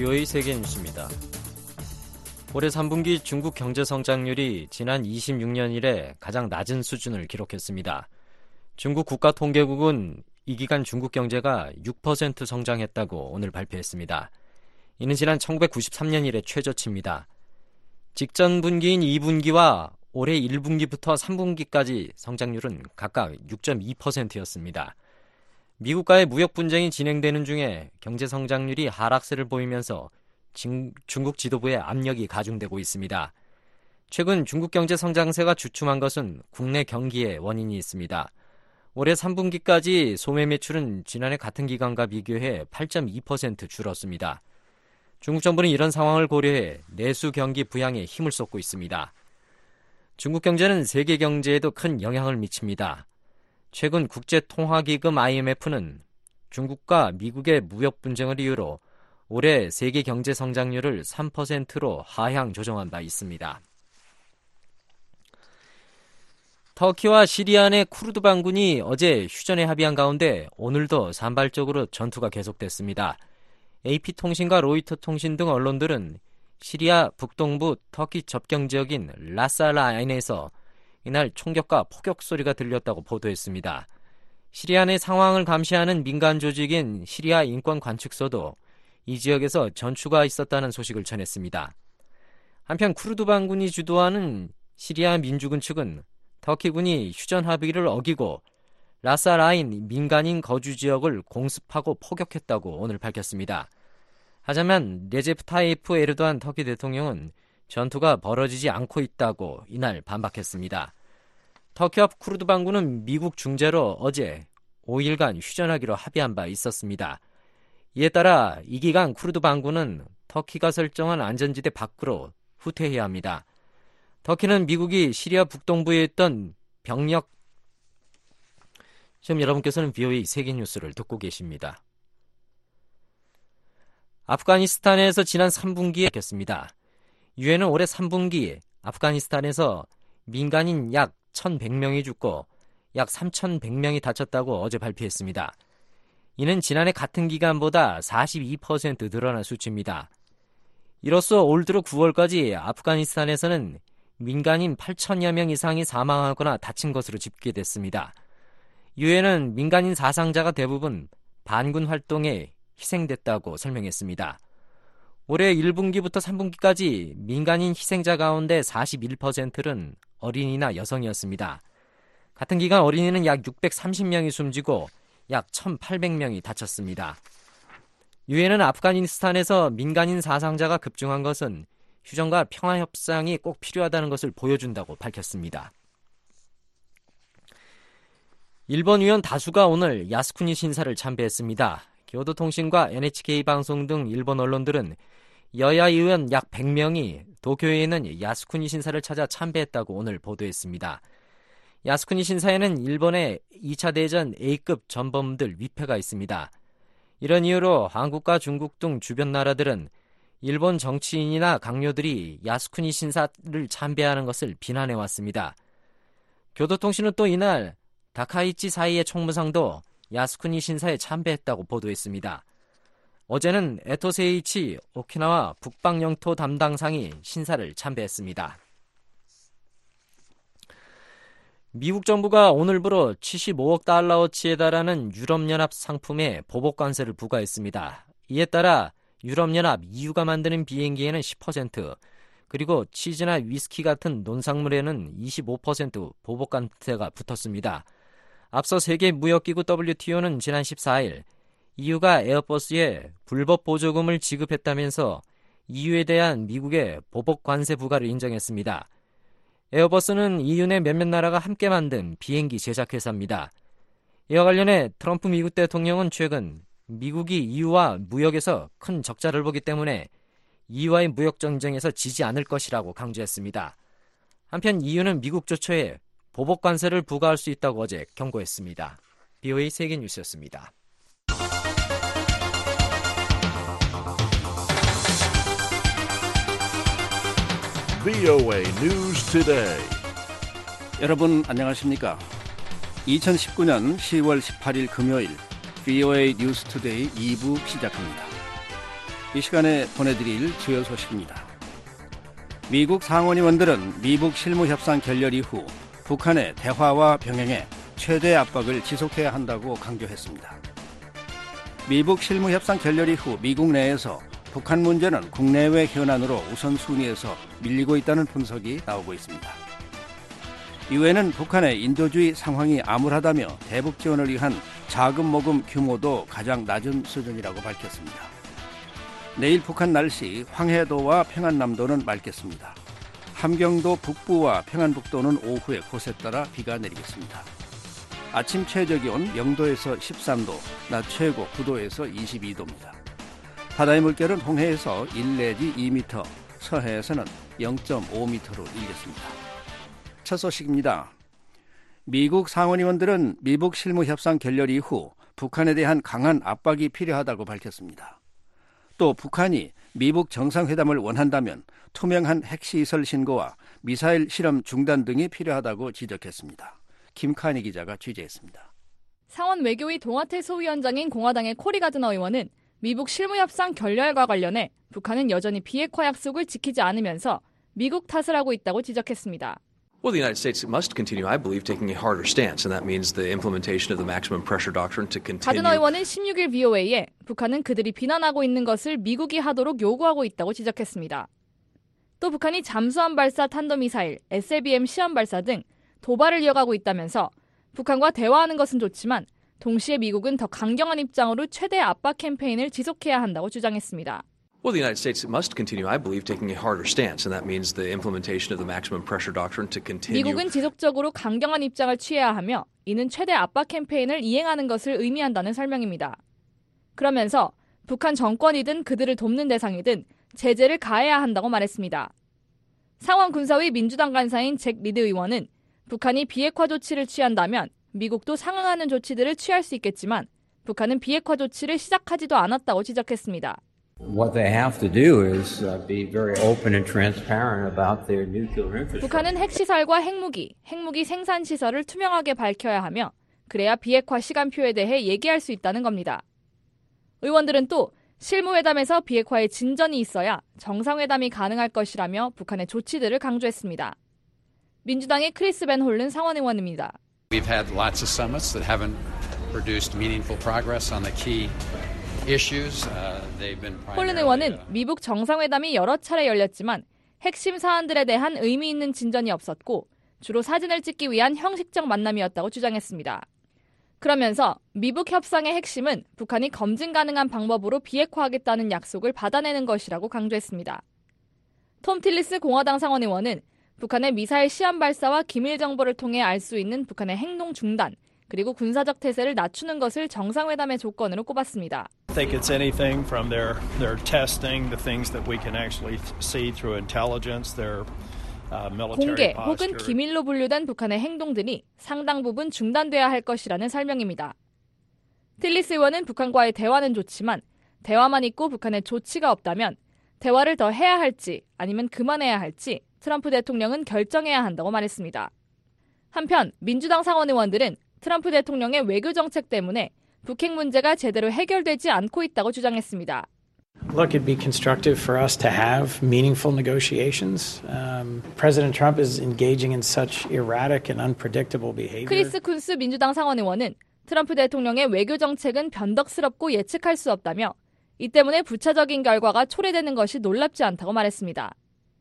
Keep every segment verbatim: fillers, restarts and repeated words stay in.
비오에이 세계 뉴스입니다. 올해 삼 분기 중국 경제 성장률이 지난 이십육 년 이래 가장 낮은 수준을 기록했습니다. 중국 국가통계국은 이 기간 중국 경제가 육 퍼센트 성장했다고 오늘 발표했습니다. 이는 지난 천구백구십삼 년 이래 최저치입니다. 직전 분기인 이 분기와 올해 일 분기부터 삼 분기까지 성장률은 각각 육 점 이 퍼센트였습니다. 미국과의 무역 분쟁이 진행되는 중에 경제 성장률이 하락세를 보이면서 진, 중국 지도부의 압력이 가중되고 있습니다. 최근 중국 경제 성장세가 주춤한 것은 국내 경기에 원인이 있습니다. 올해 삼 분기까지 소매 매출은 지난해 같은 기간과 비교해 팔 점 이 퍼센트 줄었습니다. 중국 정부는 이런 상황을 고려해 내수 경기 부양에 힘을 쏟고 있습니다. 중국 경제는 세계 경제에도 큰 영향을 미칩니다. 최근 국제통화기금 아이엠에프는 중국과 미국의 무역 분쟁을 이유로 올해 세계 경제 성장률을 삼 퍼센트로 하향 조정한 바 있습니다. 터키와 시리아 내 쿠르드 반군이 어제 휴전에 합의한 가운데 오늘도 산발적으로 전투가 계속됐습니다. 에이피통신과 로이터통신 등 언론들은 시리아 북동부 터키 접경 지역인 라사라인에서 이날 총격과 폭격 소리가 들렸다고 보도했습니다. 시리아 내 상황을 감시하는 민간 조직인 시리아 인권관측소도 이 지역에서 전투가 있었다는 소식을 전했습니다. 한편 쿠르드 반군이 주도하는 시리아 민주군 측은 터키군이 휴전 합의를 어기고 라사라인 민간인 거주 지역을 공습하고 포격했다고 오늘 밝혔습니다. 하지만 레제프 타이프 에르도안 터키 대통령은 전투가 벌어지지 않고 있다고 이날 반박했습니다. 터키와 쿠르드 반군은 미국 중재로 어제 오 일간 휴전하기로 합의한 바 있었습니다. 이에 따라 이 기간 쿠르드 반군은 터키가 설정한 안전지대 밖으로 후퇴해야 합니다. 터키는 미국이 시리아 북동부에 있던 병력... 지금 여러분께서는 비오에이 세계 뉴스를 듣고 계십니다. 아프가니스탄에서 지난 삼 분기에 밝혔습니다. 유엔은 올해 삼 분기 아프가니스탄에서 민간인 약 천백 명이 죽고 약 삼천백 명이 다쳤다고 어제 발표했습니다. 이는 지난해 같은 기간보다 사십이 퍼센트 늘어난 수치입니다. 이로써 올 들어 구월까지 아프가니스탄에서는 민간인 팔천여 명 이상이 사망하거나 다친 것으로 집계됐습니다. 유엔은 민간인 사상자가 대부분 반군 활동에 희생됐다고 설명했습니다. 올해 일 분기부터 삼 분기까지 민간인 희생자 가운데 사십일 퍼센트는 어린이나 여성이었습니다. 같은 기간 어린이는 약 육백삼십 명이 숨지고 약 천팔백 명이 다쳤습니다. 유엔은 아프가니스탄에서 민간인 사상자가 급증한 것은 휴전과 평화협상이 꼭 필요하다는 것을 보여준다고 밝혔습니다. 일본 의원 다수가 오늘 야스쿠니 신사를 참배했습니다. 교도통신과 엔에이치케이 방송 등 일본 언론들은 여야 의원 약 백 명이 도쿄에 있는 야스쿠니 신사를 찾아 참배했다고 오늘 보도했습니다. 야스쿠니 신사에는 일본의 이 차 대전 A급 전범들 위패가 있습니다. 이런 이유로 한국과 중국 등 주변 나라들은 일본 정치인이나 강요들이 야스쿠니 신사를 참배하는 것을 비난해왔습니다. 교도통신은 또 이날 다카이치 사이의 총무상도 야스쿠니 신사에 참배했다고 보도했습니다. 어제는 에토 세이치 오키나와 북방영토 담당상이 신사를 참배했습니다. 미국 정부가 오늘부로 칠십오억 달러어치에 달하는 유럽연합 상품에 보복관세를 부과했습니다. 이에 따라 유럽연합 이유가 만드는 비행기에는 십 퍼센트, 그리고 치즈나 위스키 같은 논산물에는 이십오 퍼센트 보복관세가 붙었습니다. 앞서 세계무역기구 더블유티오는 지난 십사 일 이유가 에어버스에 불법 보조금을 지급했다면서 이유에 대한 미국의 보복관세 부과를 인정했습니다. 에어버스는 이유 내 몇몇 나라가 함께 만든 비행기 제작회사입니다. 이와 관련해 트럼프 미국 대통령은 최근 미국이 이유와 무역에서 큰 적자를 보기 때문에 이유와의 무역 전쟁에서 지지 않을 것이라고 강조했습니다. 한편 이유는 미국 조처에 보복관세를 부과할 수 있다고 어제 경고했습니다. 비오에이 세계 뉴스였습니다. 비오에이 News Today. 여러분 안녕하십니까? 이천십구 년 시월 십팔일 금요일 비오에이 뉴스 투데이 이 부 시작합니다. 이 시간에 보내드릴 주요 소식입니다. 미국 상원의원들은 미북 실무협상 결렬 이후 북한의 대화와 병행에 최대 압박을 지속해야 한다고 강조했습니다. 미북 실무협상 결렬 이후 미국 내에서 북한 문제는 국내외 현안으로 우선순위에서 밀리고 있다는 분석이 나오고 있습니다. 이후에는 북한의 인도주의 상황이 암울하다며 대북 지원을 위한 자금 모금 규모도 가장 낮은 수준이라고 밝혔습니다. 내일 북한 날씨 황해도와 평안남도는 맑겠습니다. 함경도 북부와 평안북도는 오후에 곳에 따라 비가 내리겠습니다. 아침 최저기온 영도에서 십삼 도, 낮 최고 구 도에서 이십이 도입니다. 바다의 물결은 홍해에서 일 내지 이 미터, 서해에서는 영 점 오 미터로 일겠습니다. 첫 소식입니다. 미국 상원의원들은 미북 실무협상 결렬 이후 북한에 대한 강한 압박이 필요하다고 밝혔습니다. 또 북한이 미북 정상회담을 원한다면 투명한 핵시설 신고와 미사일 실험 중단 등이 필요하다고 지적했습니다. 김칸희 기자가 취재했습니다. 상원 외교위 동아태 소위원장인 공화당의 코리 가드너 의원은 미북 실무협상 결렬과 관련해 북한은 여전히 비핵화 약속을 지키지 않으면서 미국 탓을 하고 있다고 지적했습니다. Well, the United States must continue, I believe, taking a harder stance, and that means the implementation of the maximum pressure doctrine to continue. 가드너 의원은 십육 일 브이오에이에 북한은 그들이 비난하고 있는 것을 미국이 하도록 요구하고 있다고 지적했습니다. 또 북한이 잠수함 발사 탄도미사일, 에스엘비엠 시험 발사 등 도발을 이어가고 있다면서 북한과 대화하는 것은 좋지만 동시에 미국은 더 강경한 입장으로 최대 압박 캠페인을 지속해야 한다고 주장했습니다. Well, the United States must continue, I believe, taking a harder stance, and that means the implementation of the maximum pressure doctrine to continue. 미국은 지속적으로 강경한 입장을 취해야 하며 이는 최대 압박 캠페인을 이행하는 것을 의미한다는 설명입니다. 그러면서 북한 정권이든 그들을 돕는 대상이든 제재를 가해야 한다고 말했습니다. 상원 군사위 민주당 간사인 잭 리드 의원은 북한이 비핵화 조치를 취한다면 미국도 상응하는 조치들을 취할 수 있겠지만 북한은 비핵화 조치를 시작하지도 않았다고 지적했습니다. What they have to do is be very open and transparent about their nuclear infrastructure. 북한은 핵시설과 핵무기, 핵무기 생산 시설을 투명하게 밝혀야 하며 그래야 비핵화 시간표에 대해 얘기할 수 있다는 겁니다. 의원들은 또 실무회담에서 비핵화에 진전이 있어야 정상회담이 가능할 것이라며 북한의 조치들을 강조했습니다. 민주당의 크리스 벤 홀른 상원의원입니다. We've had lots of summits that haven't produced meaningful progress on the key issues. Uh, they've been 홀른 의원은 미북 정상회담이 여러 차례 열렸지만 핵심 사안들에 대한 의미 있는 진전이 없었고 주로 사진을 찍기 위한 형식적 만남이었다고 주장했습니다. 그러면서 미북 협상의 핵심은 북한이 검증 가능한 방법으로 비핵화하겠다는 약속을 받아내는 것이라고 강조했습니다. 톰 틸리스 공화당 상원의원은 북한의 미사일 시험 발사와 기밀 정보를 통해 알 수 있는 북한의 행동 중단, 그리고 군사적 태세를 낮추는 것을 정상회담의 조건으로 꼽았습니다. I think it's anything from their their testing, the things that we can actually see through intelligence, their uh, military 공개 혹은 기밀로 분류된 북한의 행동들이 상당 부분 중단돼야 할 것이라는 설명입니다. 틸리스 의원은 북한과의 대화는 좋지만 대화만 있고 북한의 조치가 없다면 대화를 더 해야 할지 아니면 그만해야 할지 트럼프 대통령은 결정해야 한다고 말했습니다. 한편 민주당 상원의원들은 트럼프 대통령의 외교 정책 때문에 북핵 문제가 제대로 해결되지 않고 있다고 주장했습니다. Look, it'd be constructive for us to have meaningful negotiations. Um, President Trump is engaging in such erratic and unpredictable behavior. 크리스 쿤스 민주당 상원의원은 트럼프 대통령의 외교 정책은 변덕스럽고 예측할 수 없다며 이 때문에 부차적인 결과가 초래되는 것이 놀랍지 않다고 말했습니다.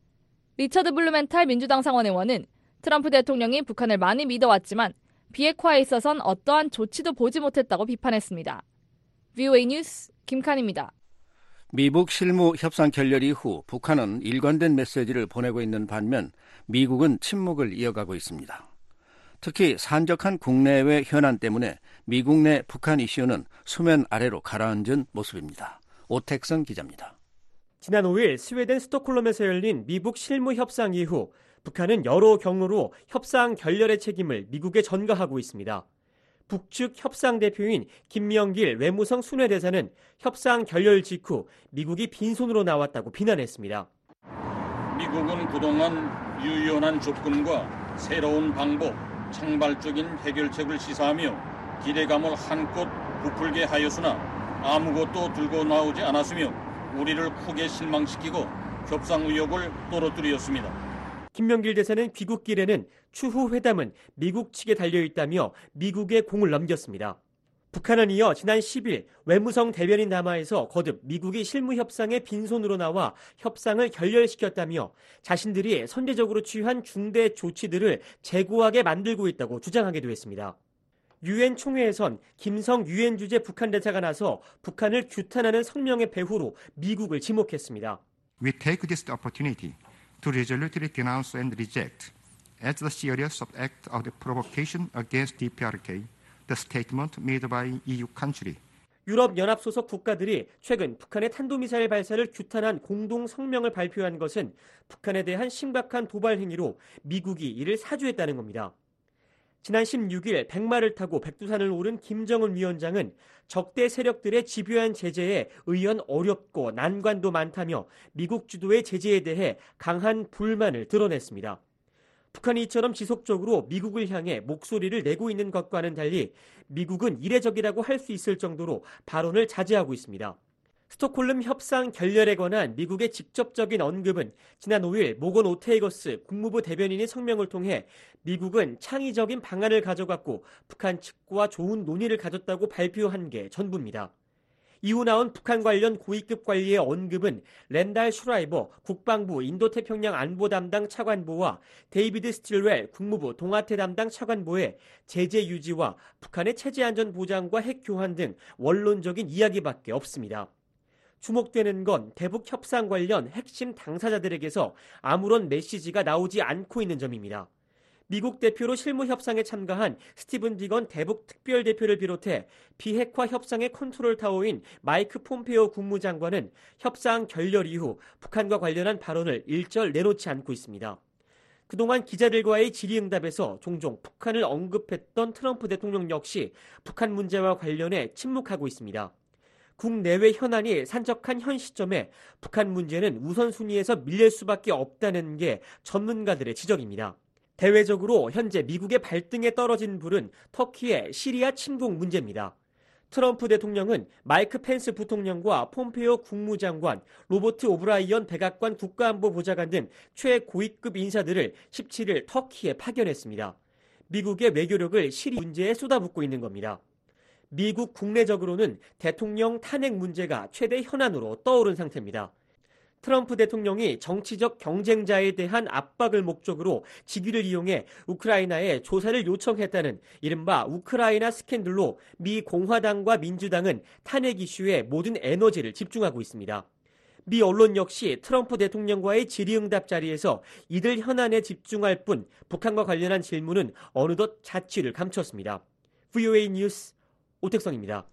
리처드 블루멘탈 민주당 상원의원은 트럼프 대통령이 북한을 많이 믿어왔지만 비핵화에 있어선 어떠한 조치도 보지 못했다고 비판했습니다. 브이오에이 뉴스 김칸입니다. 미북 실무 협상 결렬 이후 북한은 일관된 메시지를 보내고 있는 반면 미국은 침묵을 이어가고 있습니다. 특히 산적한 국내외 현안 때문에 미국 내 북한 이슈는 수면 아래로 가라앉은 모습입니다. 오택선 기자입니다. 지난 오 일 스웨덴 스톡홀름에서 열린 미북 실무 협상 이후 북한은 여러 경로로 협상 결렬의 책임을 미국에 전가하고 있습니다. 북측 협상 대표인 김명길 외무성 순회대사는 협상 결렬 직후 미국이 빈손으로 나왔다고 비난했습니다. 미국은 그동안 유연한 접근과 새로운 방법, 창발적인 해결책을 시사하며 기대감을 한껏 부풀게 하였으나 아무것도 들고 나오지 않았으며 우리를 크게 실망시키고 협상 의욕을 떨어뜨렸습니다. 김명길 대사는 귀국길에는 추후 회담은 미국 측에 달려있다며 미국에 공을 넘겼습니다. 북한은 이어 지난 십일 외무성 대변인 담화에서 거듭 미국이 실무협상에 빈손으로 나와 협상을 결렬시켰다며 자신들이 선제적으로 취한 중대 조치들을 재고하게 만들고 있다고 주장하기도 했습니다. 유엔 총회에선 김성 유엔 주재 북한 대사가 나서 북한을 규탄하는 성명의 배후로 미국을 지목했습니다. We take this opportunity to resolutely denounce and reject as the serious act of the provocation against 디피아르케이. The statement made by 이유 country. 유럽연합 소속 국가들이 최근 북한의 탄도미사일 발사를 규탄한 공동 성명을 발표한 것은 북한에 대한 심각한 도발 행위로 미국이 이를 사주했다는 겁니다. 지난 십육일 백마를 타고 백두산을 오른 김정은 위원장은 적대 세력들의 집요한 제재에 의연 어렵고 난관도 많다며 미국 주도의 제재에 대해 강한 불만을 드러냈습니다. 북한이 이처럼 지속적으로 미국을 향해 목소리를 내고 있는 것과는 달리 미국은 이례적이라고 할 수 있을 정도로 발언을 자제하고 있습니다. 스톡홀름 협상 결렬에 관한 미국의 직접적인 언급은 지난 오일 모건 오테이거스 국무부 대변인의 성명을 통해 미국은 창의적인 방안을 가져갔고 북한 측과 좋은 논의를 가졌다고 발표한 게 전부입니다. 이후 나온 북한 관련 고위급 관리의 언급은 랜달 슈라이버 국방부 인도태평양 안보 담당 차관보와 데이비드 스틸웰 국무부 동아태 담당 차관보의 제재 유지와 북한의 체제 안전 보장과 핵 교환 등 원론적인 이야기밖에 없습니다. 주목되는 건 대북 협상 관련 핵심 당사자들에게서 아무런 메시지가 나오지 않고 있는 점입니다. 미국 대표로 실무 협상에 참가한 스티븐 비건 대북 특별대표를 비롯해 비핵화 협상의 컨트롤 타워인 마이크 폼페오 국무장관은 협상 결렬 이후 북한과 관련한 발언을 일절 내놓지 않고 있습니다. 그동안 기자들과의 질의응답에서 종종 북한을 언급했던 트럼프 대통령 역시 북한 문제와 관련해 침묵하고 있습니다. 국내외 현안이 산적한 현 시점에 북한 문제는 우선순위에서 밀릴 수밖에 없다는 게 전문가들의 지적입니다. 대외적으로 현재 미국의 발등에 떨어진 불은 터키의 시리아 침공 문제입니다. 트럼프 대통령은 마이크 펜스 부통령과 폼페오 국무장관, 로버트 오브라이언 백악관 국가안보보좌관 등 최고위급 인사들을 십칠일 터키에 파견했습니다. 미국의 외교력을 시리아 문제에 쏟아붓고 있는 겁니다. 미국 국내적으로는 대통령 탄핵 문제가 최대 현안으로 떠오른 상태입니다. 트럼프 대통령이 정치적 경쟁자에 대한 압박을 목적으로 직위를 이용해 우크라이나에 조사를 요청했다는 이른바 우크라이나 스캔들로 미 공화당과 민주당은 탄핵 이슈에 모든 에너지를 집중하고 있습니다. 미 언론 역시 트럼프 대통령과의 질의응답 자리에서 이들 현안에 집중할 뿐 북한과 관련한 질문은 어느덧 자취를 감췄습니다. 브이오에이 뉴스 오택성입니다.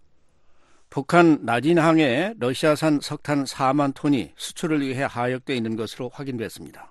북한 나진항에 러시아산 석탄 사만 톤이 수출을 위해 하역돼 있는 것으로 확인됐습니다.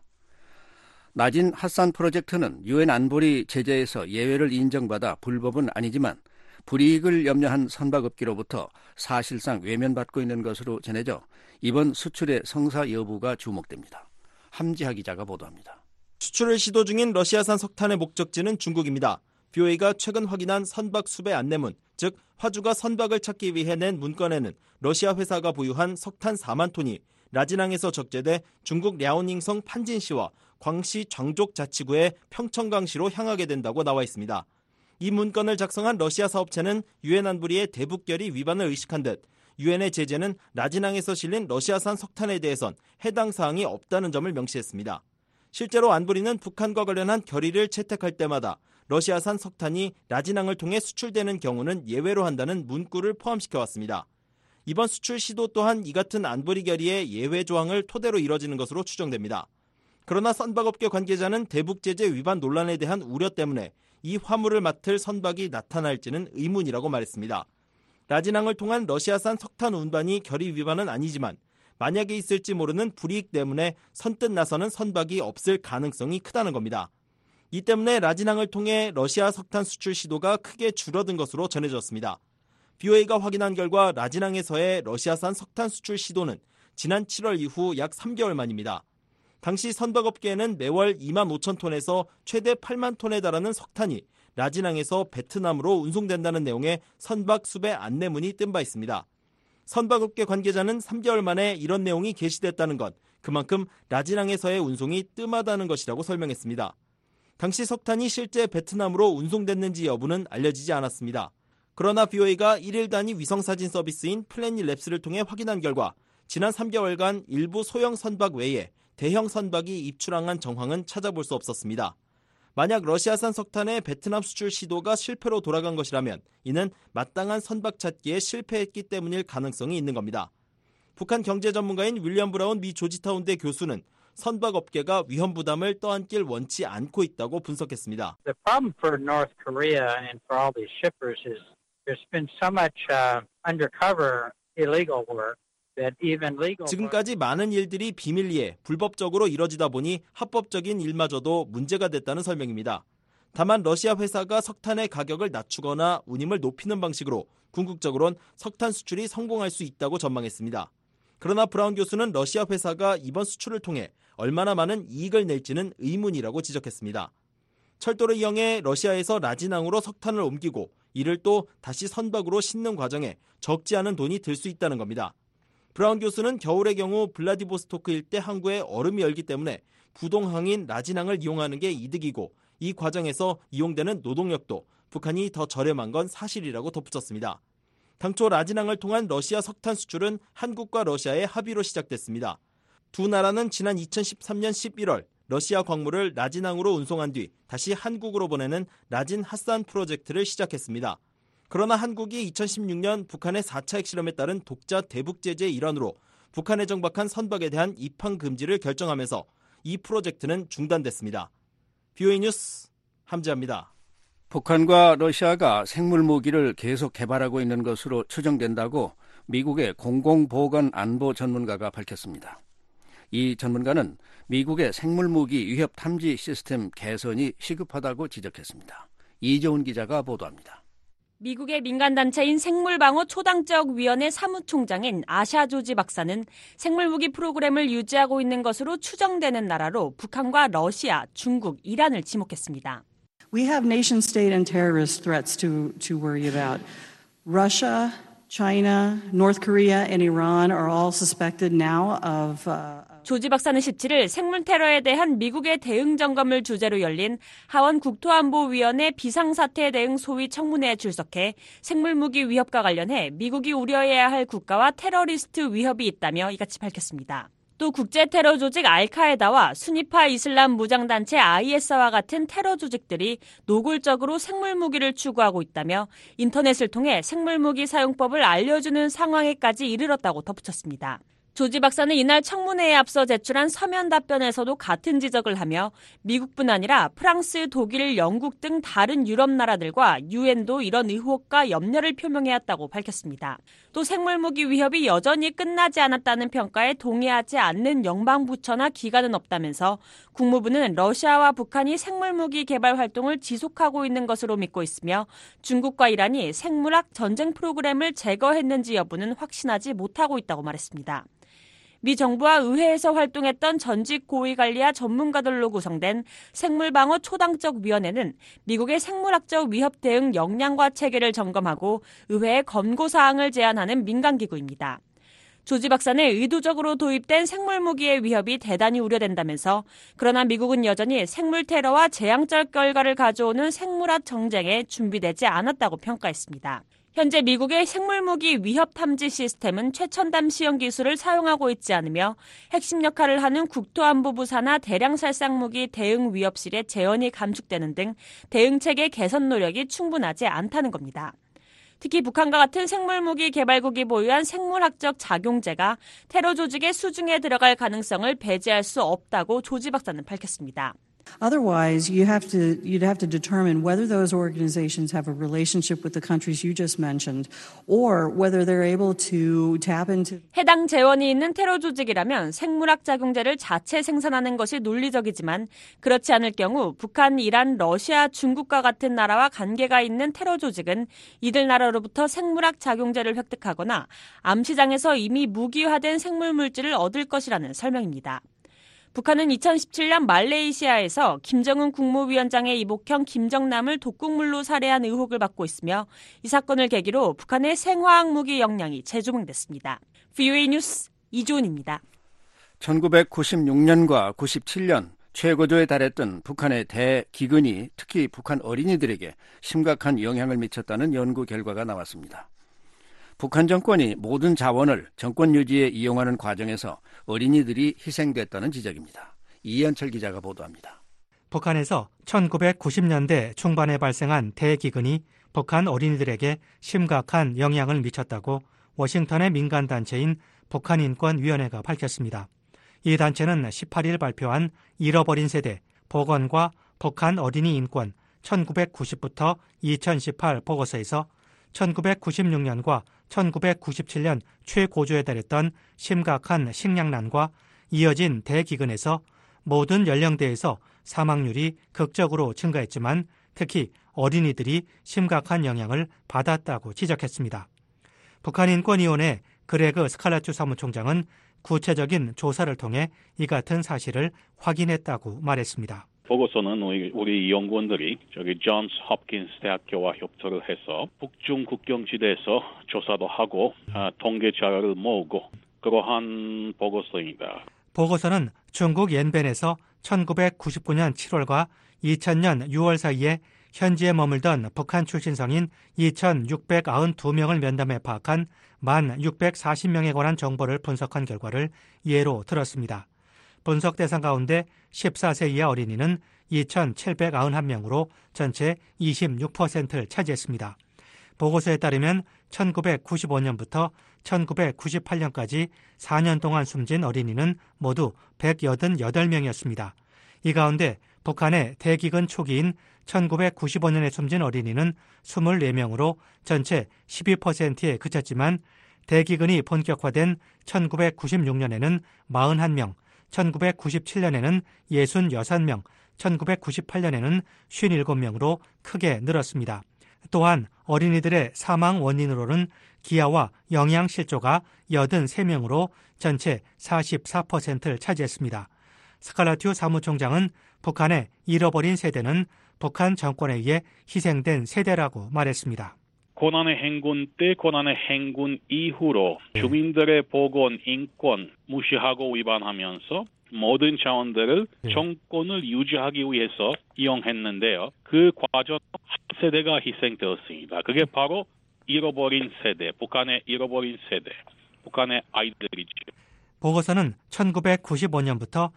나진 핫산 프로젝트는 유엔 안보리 제재에서 예외를 인정받아 불법은 아니지만 불이익을 염려한 선박업계로부터 사실상 외면받고 있는 것으로 전해져 이번 수출의 성사 여부가 주목됩니다. 함지하 기자가 보도합니다. 수출을 시도 중인 러시아산 석탄의 목적지는 중국입니다. 비오에이가 최근 확인한 선박 수배 안내문, 즉 화주가 선박을 찾기 위해 낸 문건에는 러시아 회사가 보유한 석탄 사만 톤이 라진항에서 적재돼 중국 랴오닝성 판진시와 광시 장족자치구의 평청강시로 향하게 된다고 나와 있습니다. 이 문건을 작성한 러시아 사업체는 유엔 안보리의 대북결의 위반을 의식한 듯 유엔의 제재는 라진항에서 실린 러시아산 석탄에 대해선 해당 사항이 없다는 점을 명시했습니다. 실제로 안보리는 북한과 관련한 결의를 채택할 때마다 러시아산 석탄이 라진항을 통해 수출되는 경우는 예외로 한다는 문구를 포함시켜왔습니다. 이번 수출 시도 또한 이 같은 안보리 결의의 예외 조항을 토대로 이뤄지는 것으로 추정됩니다. 그러나 선박업계 관계자는 대북 제재 위반 논란에 대한 우려 때문에 이 화물을 맡을 선박이 나타날지는 의문이라고 말했습니다. 라진항을 통한 러시아산 석탄 운반이 결의 위반은 아니지만 만약에 있을지 모르는 불이익 때문에 선뜻 나서는 선박이 없을 가능성이 크다는 겁니다. 이 때문에 라진항을 통해 러시아 석탄 수출 시도가 크게 줄어든 것으로 전해졌습니다. 비오에이가 확인한 결과 라진항에서의 러시아산 석탄 수출 시도는 지난 칠월 이후 약 삼 개월 만입니다. 당시 선박업계에는 매월 이만 오천 톤에서 최대 팔만 톤에 달하는 석탄이 라진항에서 베트남으로 운송된다는 내용의 선박 수배 안내문이 뜬 바 있습니다. 선박업계 관계자는 삼 개월 만에 이런 내용이 게시됐다는 것, 그만큼 라진항에서의 운송이 뜸하다는 것이라고 설명했습니다. 당시 석탄이 실제 베트남으로 운송됐는지 여부는 알려지지 않았습니다. 그러나 비오에이가 일 일 단위 위성사진 서비스인 플래닛랩스를 통해 확인한 결과 지난 삼 개월간 일부 소형 선박 외에 대형 선박이 입출항한 정황은 찾아볼 수 없었습니다. 만약 러시아산 석탄의 베트남 수출 시도가 실패로 돌아간 것이라면 이는 마땅한 선박 찾기에 실패했기 때문일 가능성이 있는 겁니다. 북한 경제 전문가인 윌리엄 브라운 미 조지타운대 교수는 선박 업계가 위험 부담을 떠안길 원치 않고 있다고 분석했습니다. The problem for North Korea and for all these shippers is there's been so much uh, undercover illegal work. 지금까지 많은 일들이 비밀리에 불법적으로 이뤄지다 보니 합법적인 일마저도 문제가 됐다는 설명입니다. 다만 러시아 회사가 석탄의 가격을 낮추거나 운임을 높이는 방식으로 궁극적으로는 석탄 수출이 성공할 수 있다고 전망했습니다. 그러나 브라운 교수는 러시아 회사가 이번 수출을 통해 얼마나 많은 이익을 낼지는 의문이라고 지적했습니다. 철도를 이용해 러시아에서 라진항으로 석탄을 옮기고 이를 또 다시 선박으로 싣는 과정에 적지 않은 돈이 들 수 있다는 겁니다. 브라운 교수는 겨울의 경우 블라디보스토크 일대 항구에 얼음이 얼기 때문에 부동항인 라진항을 이용하는 게 이득이고 이 과정에서 이용되는 노동력도 북한이 더 저렴한 건 사실이라고 덧붙였습니다. 당초 라진항을 통한 러시아 석탄 수출은 한국과 러시아의 합의로 시작됐습니다. 두 나라는 지난 이천십삼 년 십일월 러시아 광물을 라진항으로 운송한 뒤 다시 한국으로 보내는 라진 핫산 프로젝트를 시작했습니다. 그러나 한국이 이천십육 년 북한의 사 차 핵실험에 따른 독자 대북 제재의 일환으로 북한에 정박한 선박에 대한 입항 금지를 결정하면서 이 프로젝트는 중단됐습니다. 비오에이 뉴스 함지아입니다. 북한과 러시아가 생물무기를 계속 개발하고 있는 것으로 추정된다고 미국의 공공보건안보 전문가가 밝혔습니다. 이 전문가는 미국의 생물무기 위협 탐지 시스템 개선이 시급하다고 지적했습니다. 이재훈 기자가 보도합니다. 미국의 민간단체인 생물방어 초당적위원회 사무총장인 아샤 조지 박사는 생물무기 프로그램을 유지하고 있는 것으로 추정되는 나라로 북한과 러시아, 중국, 이란을 지목했습니다. We have nation-state and terrorist threats to, to worry about. Russia, China, North Korea, and Iran are all suspected now of... Uh, 조지 박사는 십칠 일 생물 테러에 대한 미국의 대응 점검을 주제로 열린 하원 국토안보위원회 비상사태 대응 소위 청문회에 출석해 생물무기 위협과 관련해 미국이 우려해야 할 국가와 테러리스트 위협이 있다며 이같이 밝혔습니다. 또 국제테러 조직 알카에다와 순위파 이슬람 무장단체 아이에스와 같은 테러 조직들이 노골적으로 생물무기를 추구하고 있다며 인터넷을 통해 생물무기 사용법을 알려주는 상황에까지 이르렀다고 덧붙였습니다. 조지 박사는 이날 청문회에 앞서 제출한 서면 답변에서도 같은 지적을 하며 미국뿐 아니라 프랑스, 독일, 영국 등 다른 유럽 나라들과 유엔도 이런 의혹과 염려를 표명해왔다고 밝혔습니다. 또 생물무기 위협이 여전히 끝나지 않았다는 평가에 동의하지 않는 영방부처나 기관은 없다면서 국무부는 러시아와 북한이 생물무기 개발 활동을 지속하고 있는 것으로 믿고 있으며 중국과 이란이 생물학 전쟁 프로그램을 제거했는지 여부는 확신하지 못하고 있다고 말했습니다. 미 정부와 의회에서 활동했던 전직 고위관리와 전문가들로 구성된 생물방어 초당적위원회는 미국의 생물학적 위협 대응 역량과 체계를 점검하고 의회에 권고사항을 제안하는 민간기구입니다. 조지 박사는 의도적으로 도입된 생물무기의 위협이 대단히 우려된다면서 그러나 미국은 여전히 생물 테러와 재앙적 결과를 가져오는 생물학 정쟁에 준비되지 않았다고 평가했습니다. 현재 미국의 생물무기 위협 탐지 시스템은 최첨단 시험 기술을 사용하고 있지 않으며 핵심 역할을 하는 국토안보부 산하 대량살상무기 대응위협실의 재원이 감축되는 등 대응체계 개선 노력이 충분하지 않다는 겁니다. 특히 북한과 같은 생물무기 개발국이 보유한 생물학적 작용제가 테러 조직의 수중에 들어갈 가능성을 배제할 수 없다고 조지 박사는 밝혔습니다. Otherwise, you have to, you'd have to determine whether those organizations have a relationship with the countries you just mentioned, or whether they're able to tap into. 해당 재원이 있는 테러 조직이라면 생물학 작용제를 자체 생산하는 것이 논리적이지만 그렇지 않을 경우 북한, 이란, 러시아, 중국과 같은 나라와 관계가 있는 테러 조직은 이들 나라로부터 생물학 작용제를 획득하거나 암시장에서 이미 무기화된 생물 물질을 얻을 것이라는 설명입니다. 북한은 이천십칠 년 말레이시아에서 김정은 국무위원장의 이복형 김정남을 독극물로 살해한 의혹을 받고 있으며 이 사건을 계기로 북한의 생화학 무기 역량이 재조명됐습니다. 브이오에이 뉴스 이주은입니다. 천구백구십육 년과 구십칠 년 최고조에 달했던 북한의 대기근이 특히 북한 어린이들에게 심각한 영향을 미쳤다는 연구 결과가 나왔습니다. 북한 정권이 모든 자원을 정권 유지에 이용하는 과정에서 어린이들이 희생됐다는 지적입니다. 이현철 기자가 보도합니다. 북한에서 천구백구십 년대 중반에 발생한 대기근이 북한 어린이들에게 심각한 영향을 미쳤다고 워싱턴의 민간단체인 북한인권위원회가 밝혔습니다. 이 단체는 십팔 일 발표한 잃어버린 세대, 복원과 북한 어린이 인권 천구백구십부터 이천십팔 보고서에서 천구백구십육 년과 천구백구십칠 년 최고조에 달했던 심각한 식량난과 이어진 대기근에서 모든 연령대에서 사망률이 극적으로 증가했지만 특히 어린이들이 심각한 영향을 받았다고 지적했습니다. 북한인권위원회 그레그 스칼라투 사무총장은 구체적인 조사를 통해 이 같은 사실을 확인했다고 말했습니다. 보고서는 우리, 우리 연구원들이 저기 존스 홉킨스 대학교와 협조를 해서 북중 국경지대에서 조사도 하고 아, 통계 자료를 모으고 그러한 보고서입니다. 보고서는 중국 옌벤에서 천구백구십구 년 칠월과 이천 년 유월 사이에 현지에 머물던 북한 출신 성인 이천육백구십이 명을 면담해 파악한 만 육백사십 명에 관한 정보를 분석한 결과를 예로 들었습니다. 분석 대상 가운데 십사 세 이하 어린이는 이천칠백구십일 명으로 전체 이십육 퍼센트를 차지했습니다. 보고서에 따르면 천구백구십오 년부터 천구백구십팔 년까지 사 년 동안 숨진 어린이는 모두 백팔십팔 명이었습니다. 이 가운데 북한의 대기근 초기인 천구백구십오 년에 숨진 어린이는 이십사 명으로 전체 십이 퍼센트에 그쳤지만 대기근이 본격화된 천구백구십육 년에는 사십일 명, 천구백구십칠 년에는 육십육 명, 천구백구십팔 년에는 오십칠 명으로 크게 늘었습니다. 또한 어린이들의 사망 원인으로는 기아와 영양실조가 팔십삼 명으로 전체 사십사 퍼센트를 차지했습니다. 스칼라투 사무총장은 북한의 잃어버린 세대는 북한 정권에 의해 희생된 세대라고 말했습니다. 고난의 행군 때, 고난의 행군 이후로 주민들의 복원, 인권 무시하고 위반하면서 모든 자원들을 네. 정권을 유지하기 위해서 이용했는데요. 그 과정 한 세대가 희생되었습니다. 그게 바로 잃어버린 세대, 북한의 잃어버린 세대, 북한의 아이들이죠. 보고서는 천구백구십오 년부터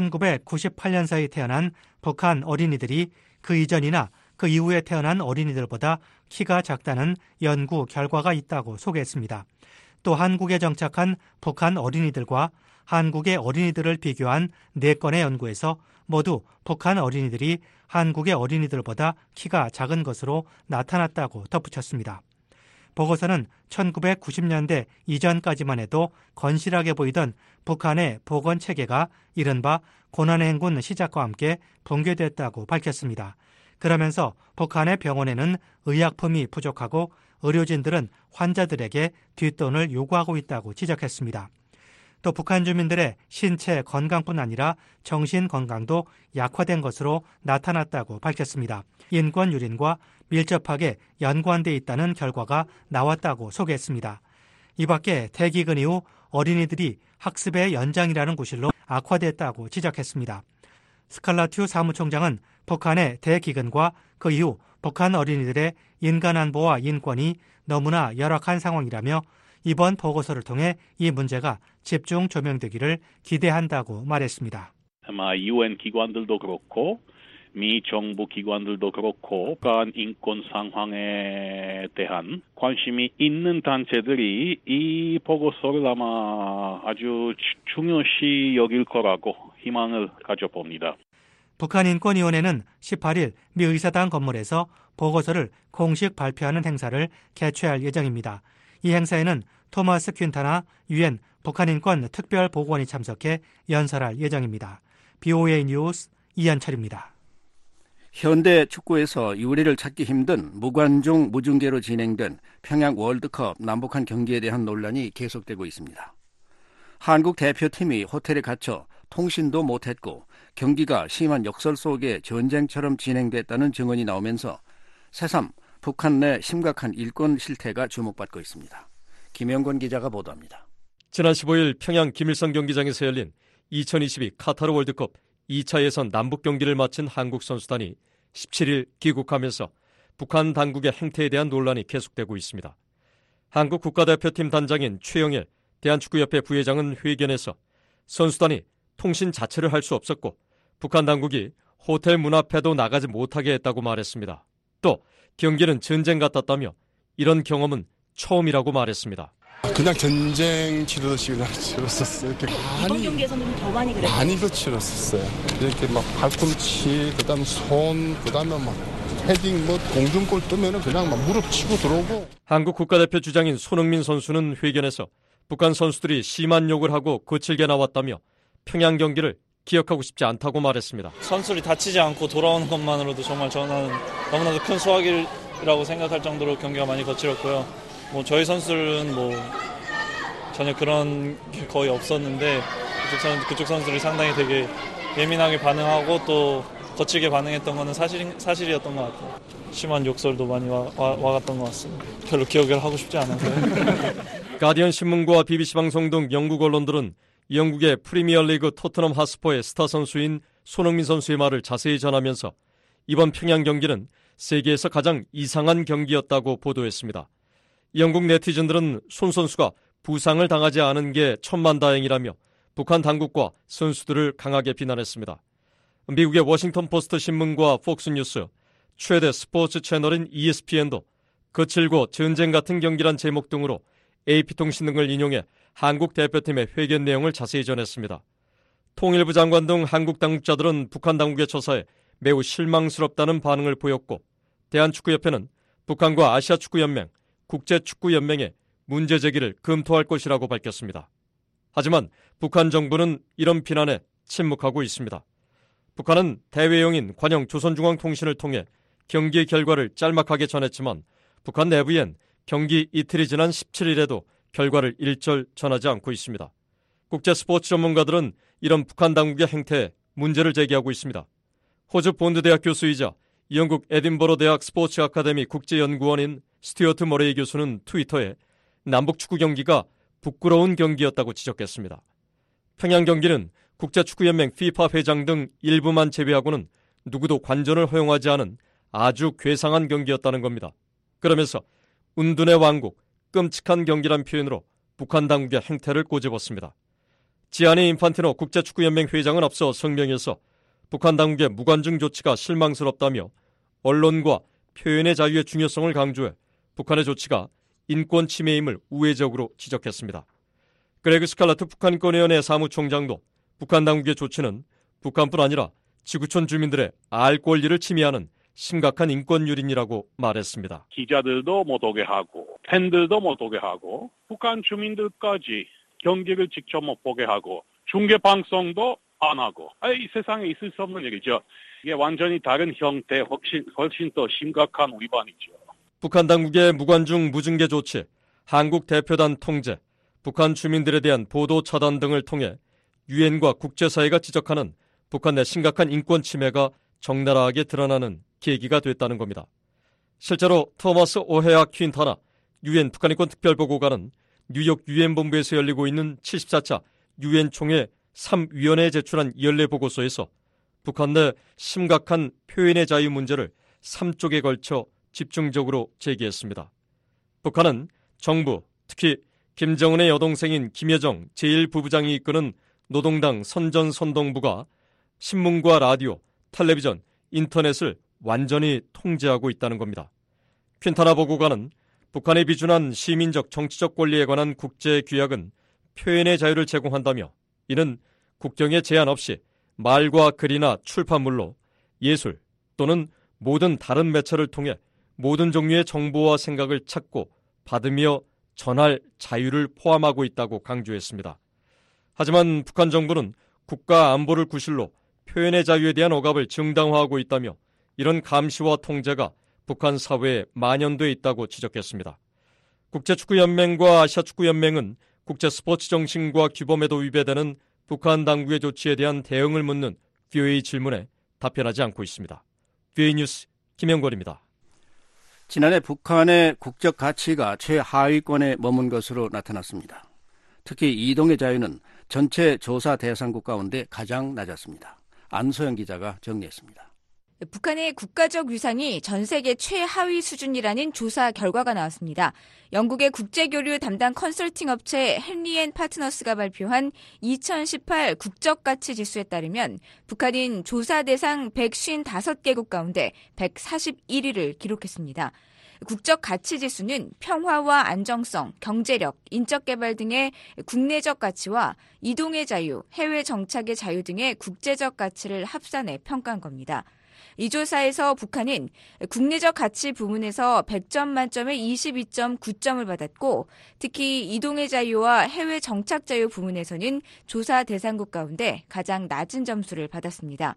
천구백구십팔 년 사이 태어난 북한 어린이들이 그 이전이나 그 이후에 태어난 어린이들보다 키가 작다는 연구 결과가 있다고 소개했습니다. 또 한국에 정착한 북한 어린이들과 한국의 어린이들을 비교한 네 건의 연구에서 모두 북한 어린이들이 한국의 어린이들보다 키가 작은 것으로 나타났다고 덧붙였습니다. 보고서는 천구백구십 년대 이전까지만 해도 건실하게 보이던 북한의 보건체계가 이른바 고난의 행군 시작과 함께 붕괴됐다고 밝혔습니다. 그러면서 북한의 병원에는 의약품이 부족하고 의료진들은 환자들에게 뒷돈을 요구하고 있다고 지적했습니다. 또 북한 주민들의 신체 건강뿐 아니라 정신 건강도 약화된 것으로 나타났다고 밝혔습니다. 인권 유린과 밀접하게 연관돼 있다는 결과가 나왔다고 소개했습니다. 이 밖에 대기근 이후 어린이들이 학습의 연장이라는 구실로 악화됐다고 지적했습니다. 스칼라투 사무총장은 북한의 대기근과 그 이후 북한 어린이들의 인간안보와 인권이 너무나 열악한 상황이라며 이번 보고서를 통해 이 문제가 집중 조명되기를 기대한다고 말했습니다. 아마 유엔 기관들도 그렇고 미 정부 기관들도 그렇고 북한 인권 상황에 대한 관심이 있는 단체들이 이 보고서를 아마 아주 중요시 여길 거라고 희망을 가져봅니다. 북한인권위원회는 십팔 일 미 의사당 건물에서 보고서를 공식 발표하는 행사를 개최할 예정입니다. 이 행사에는 토마스 퀸타나 유엔 북한인권 특별보고원이 참석해 연설할 예정입니다. 브이오에이 뉴스 이현철입니다. 현대 축구에서 유례를 찾기 힘든 무관중 무중계로 진행된 평양 월드컵 남북한 경기에 대한 논란이 계속되고 있습니다. 한국 대표팀이 호텔에 갇혀 통신도 못했고 경기가 심한 역설 속에 전쟁처럼 진행됐다는 증언이 나오면서 새삼 북한 내 심각한 일권 실태가 주목받고 있습니다. 김영권 기자가 보도합니다. 지난 십오일 평양 김일성 경기장에서 열린 이천이십이 카타르 월드컵 이 차 예선 남북 경기를 마친 한국 선수단이 십칠일 귀국하면서 북한 당국의 행태에 대한 논란이 계속되고 있습니다. 한국 국가대표팀 단장인 최영일 대한축구협회 부회장은 회견에서 선수단이 통신 자체를 할 수 없었고 북한 당국이 호텔 문 앞에도 나가지 못하게 했다고 말했습니다. 또 경기는 전쟁 같았다며 이런 경험은 처음이라고 말했습니다. 그냥 전쟁 치르듯이 그냥 치렀었어요. 이렇게 이번 경기에서는 더 많이 그랬어요. 많이 그 치렀었어요. 이렇게 막 팔꿈치, 그다음 손, 그다음에 막 헤딩, 뭐 공중골 뜨면은 그냥 막 무릎 치고 들어오고. 한국 국가대표 주장인 손흥민 선수는 회견에서 북한 선수들이 심한 욕을 하고 거칠게 나왔다며 평양 경기를 기억하고 싶지 않다고 말했습니다. 선수들이 다치지 않고 돌아오는 것만으로도 정말 저는 너무나도 큰 수확이라고 생각할 정도로 경기가 많이 거칠었고요. 뭐 저희 선수들은 뭐 전혀 그런 게 거의 없었는데 그쪽, 선, 그쪽 선수들이 상당히 되게 예민하게 반응하고 또 거칠게 반응했던 거는 사실, 사실이었던 것 같아요. 심한 욕설도 많이 와, 와, 와갔던 것 같습니다. 별로 기억을 하고 싶지 않아서요. 가디언 신문과 비비씨 방송 등 영국 언론들은 영국의 프리미어리그 토트넘 하스퍼의 스타 선수인 손흥민 선수의 말을 자세히 전하면서 이번 평양 경기는 세계에서 가장 이상한 경기였다고 보도했습니다. 영국 네티즌들은 손 선수가 부상을 당하지 않은 게 천만다행이라며 북한 당국과 선수들을 강하게 비난했습니다. 미국의 워싱턴 포스트 신문과 폭스뉴스, 최대 스포츠 채널인 이에스피엔도 거칠고 전쟁 같은 경기란 제목 등으로 에이피통신 등을 인용해 한국 대표팀의 회견 내용을 자세히 전했습니다. 통일부 장관 등 한국 당국자들은 북한 당국의 처사에 매우 실망스럽다는 반응을 보였고 대한축구협회는 북한과 아시아축구연맹, 국제축구연맹에 문제 제기를 검토할 것이라고 밝혔습니다. 하지만 북한 정부는 이런 비난에 침묵하고 있습니다. 북한은 대외용인 관영 조선중앙통신을 통해 경기 결과를 짤막하게 전했지만 북한 내부엔 경기 이틀이 지난 십칠일에도 결과를 일절 전하지 않고 있습니다. 국제 스포츠 전문가들은 이런 북한 당국의 행태에 문제를 제기하고 있습니다. 호주 본드대학 교수이자 영국 에딘버러 대학 스포츠 아카데미 국제연구원인 스튜어트 머레이 교수는 트위터에 남북축구 경기가 부끄러운 경기였다고 지적했습니다. 평양 경기는 국제축구연맹 피파 회장 등 일부만 제외하고는 누구도 관전을 허용하지 않은 아주 괴상한 경기였다는 겁니다. 그러면서 운둔의 왕국, 끔찍한 경기란 표현으로 북한 당국의 행태를 꼬집었습니다. 지아니 인판티노 국제축구연맹 회장은 앞서 성명에서 북한 당국의 무관중 조치가 실망스럽다며 언론과 표현의 자유의 중요성을 강조해 북한의 조치가 인권 침해임을 우회적으로 지적했습니다. 그레그 스칼라트 북한인권위원회 사무총장도 북한 당국의 조치는 북한뿐 아니라 지구촌 주민들의 알 권리를 침해하는 심각한 인권유린이라고 말했습니다. 기자들도 못 오게 하고 팬들도 못 오게 하고 북한 주민들까지 경기를 직접 못 보게 하고 중계방송도 안 하고 이 세상에 있을 수 없는 일이죠. 이게 완전히 다른 형태, 훨씬, 훨씬 더 심각한 위반이죠. 북한 당국의 무관중 무중계 조치, 한국 대표단 통제, 북한 주민들에 대한 보도 차단 등을 통해 유엔과 국제사회가 지적하는 북한 내 심각한 인권 침해가 적나라하게 드러나는 계기가 됐다는 겁니다. 실제로 토마스 오헤아 퀸타나 유엔 북한인권 특별보고관은 뉴욕 유엔 본부에서 열리고 있는 칠십사차 유엔 총회 삼 위원회에 제출한 연례 보고서에서 북한 내 심각한 표현의 자유 문제를 삼 쪽에 걸쳐 집중적으로 제기했습니다. 북한은 정부, 특히 김정은의 여동생인 김여정 제일 부부장이 이끄는 노동당 선전선동부가 신문과 라디오, 텔레비전, 인터넷을 완전히 통제하고 있다는 겁니다. 퀸타나 보고관은 북한이 비준한 시민적 정치적 권리에 관한 국제규약은 표현의 자유를 제공한다며 이는 국경에 제한 없이 말과 글이나 출판물로 예술 또는 모든 다른 매체를 통해 모든 종류의 정보와 생각을 찾고 받으며 전할 자유를 포함하고 있다고 강조했습니다. 하지만 북한 정부는 국가 안보를 구실로 표현의 자유에 대한 억압을 정당화하고 있다며 이런 감시와 통제가 북한 사회에 만연돼 있다고 지적했습니다. 국제축구연맹과 아시아축구연맹은 국제 스포츠 정신과 규범에도 위배되는 북한 당국의 조치에 대한 대응을 묻는 브이오에이 질문에 답변하지 않고 있습니다. 브이오에이 뉴스 김영걸입니다. 지난해 북한의 국적 가치가 최하위권에 머문 것으로 나타났습니다. 특히 이동의 자유는 전체 조사 대상국 가운데 가장 낮았습니다. 안소영 기자가 정리했습니다. 북한의 국가적 위상이 전 세계 최하위 수준이라는 조사 결과가 나왔습니다. 영국의 국제교류 담당 컨설팅 업체 헨리 앤 파트너스가 발표한 이천십팔 국적가치 지수에 따르면 북한은 조사 대상 백오십오 개국 가운데 백사십일 위를 기록했습니다. 국적 가치 지수는 평화와 안정성, 경제력, 인적 개발 등의 국내적 가치와 이동의 자유, 해외 정착의 자유 등의 국제적 가치를 합산해 평가한 겁니다. 이 조사에서 북한은 국내적 가치 부문에서 백 점 만점에 이십이 점 구 점을 받았고 특히 이동의 자유와 해외 정착 자유 부문에서는 조사 대상국 가운데 가장 낮은 점수를 받았습니다.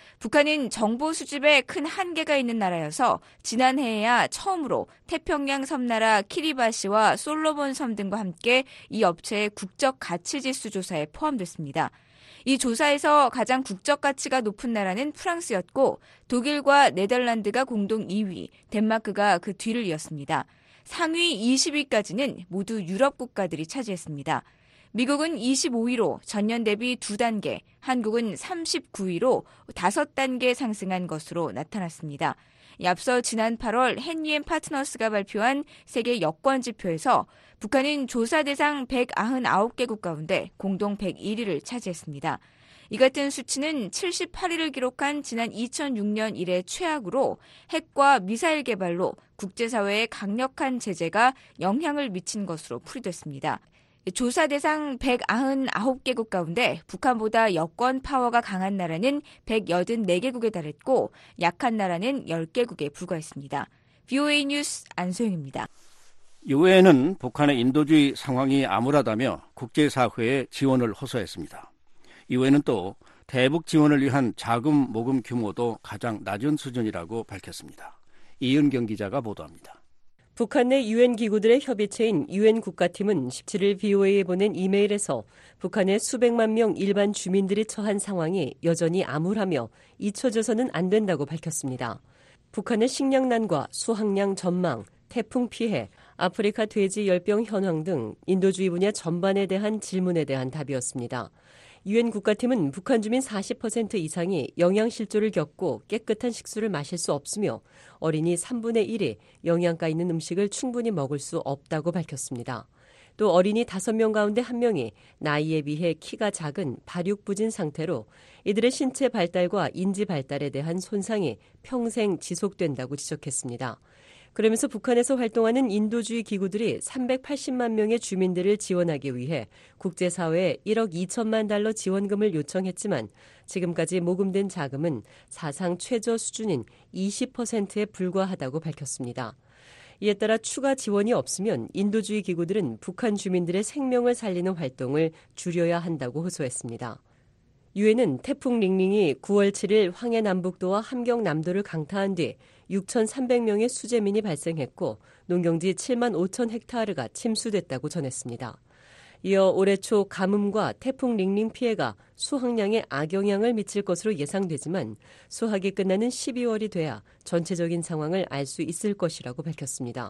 북한은 정보 수집에 큰 한계가 있는 나라여서 지난해에야 처음으로 태평양 섬나라 키리바시와 솔로몬 섬 등과 함께 이 업체의 국적 가치 지수 조사에 포함됐습니다. 이 조사에서 가장 국적 가치가 높은 나라는 프랑스였고 독일과 네덜란드가 공동 이 위, 덴마크가 그 뒤를 이었습니다. 상위 이십 위까지는 모두 유럽 국가들이 차지했습니다. 미국은 이십오 위로 전년 대비 두 단계, 한국은 삼십구 위로 다섯 단계 상승한 것으로 나타났습니다. 앞서 지난 팔월 헨리 앤 파트너스가 발표한 세계 여권 지표에서 북한은 조사 대상 백구십구 개국 가운데 공동 백일 위를 차지했습니다. 이 같은 수치는 칠십팔 위를 기록한 지난 이천육 년 이래 최악으로 핵과 미사일 개발로 국제사회에 강력한 제재가 영향을 미친 것으로 풀이됐습니다. 조사 대상 백구십구 개국 가운데 북한보다 여권 파워가 강한 나라는 백팔십사 개국에 달했고 약한 나라는 십 개국에 불과했습니다. 브이오에이 뉴스 안소영입니다. 유엔은 북한의 인도주의 상황이 암울하다며 국제사회에 지원을 호소했습니다. 유엔은 또 대북 지원을 위한 자금 모금 규모도 가장 낮은 수준이라고 밝혔습니다. 이은경 기자가 보도합니다. 북한 내 유엔 기구들의 협의체인 유엔 국가팀은 십칠 일 브이오에이에 보낸 이메일에서 북한의 수백만 명 일반 주민들이 처한 상황이 여전히 암울하며 잊혀져서는 안 된다고 밝혔습니다. 북한의 식량난과 수확량 전망, 태풍 피해, 아프리카 돼지 열병 현황 등 인도주의 분야 전반에 대한 질문에 대한 답이었습니다. 유엔 국가팀은 북한 주민 사십 퍼센트 이상이 영양실조를 겪고 깨끗한 식수를 마실 수 없으며 어린이 삼분의 일이 영양가 있는 음식을 충분히 먹을 수 없다고 밝혔습니다. 또 어린이 다섯 명 가운데 한 명이 나이에 비해 키가 작은 발육부진 상태로 이들의 신체 발달과 인지 발달에 대한 손상이 평생 지속된다고 지적했습니다. 그러면서 북한에서 활동하는 인도주의 기구들이 삼백팔십만 명의 주민들을 지원하기 위해 국제사회에 일억 이천만 달러 지원금을 요청했지만 지금까지 모금된 자금은 사상 최저 수준인 이십 퍼센트에 불과하다고 밝혔습니다. 이에 따라 추가 지원이 없으면 인도주의 기구들은 북한 주민들의 생명을 살리는 활동을 줄여야 한다고 호소했습니다. 유엔은 태풍 링링이 구월 칠일 황해 남북도와 함경 남도를 강타한 뒤 육천삼백 명의 수재민이 발생했고 농경지 칠만 오천 헥타르가 침수됐다고 전했습니다. 이어 올해 초 가뭄과 태풍 링링 피해가 수확량에 악영향을 미칠 것으로 예상되지만 수확이 끝나는 십이월이 돼야 전체적인 상황을 알 수 있을 것이라고 밝혔습니다.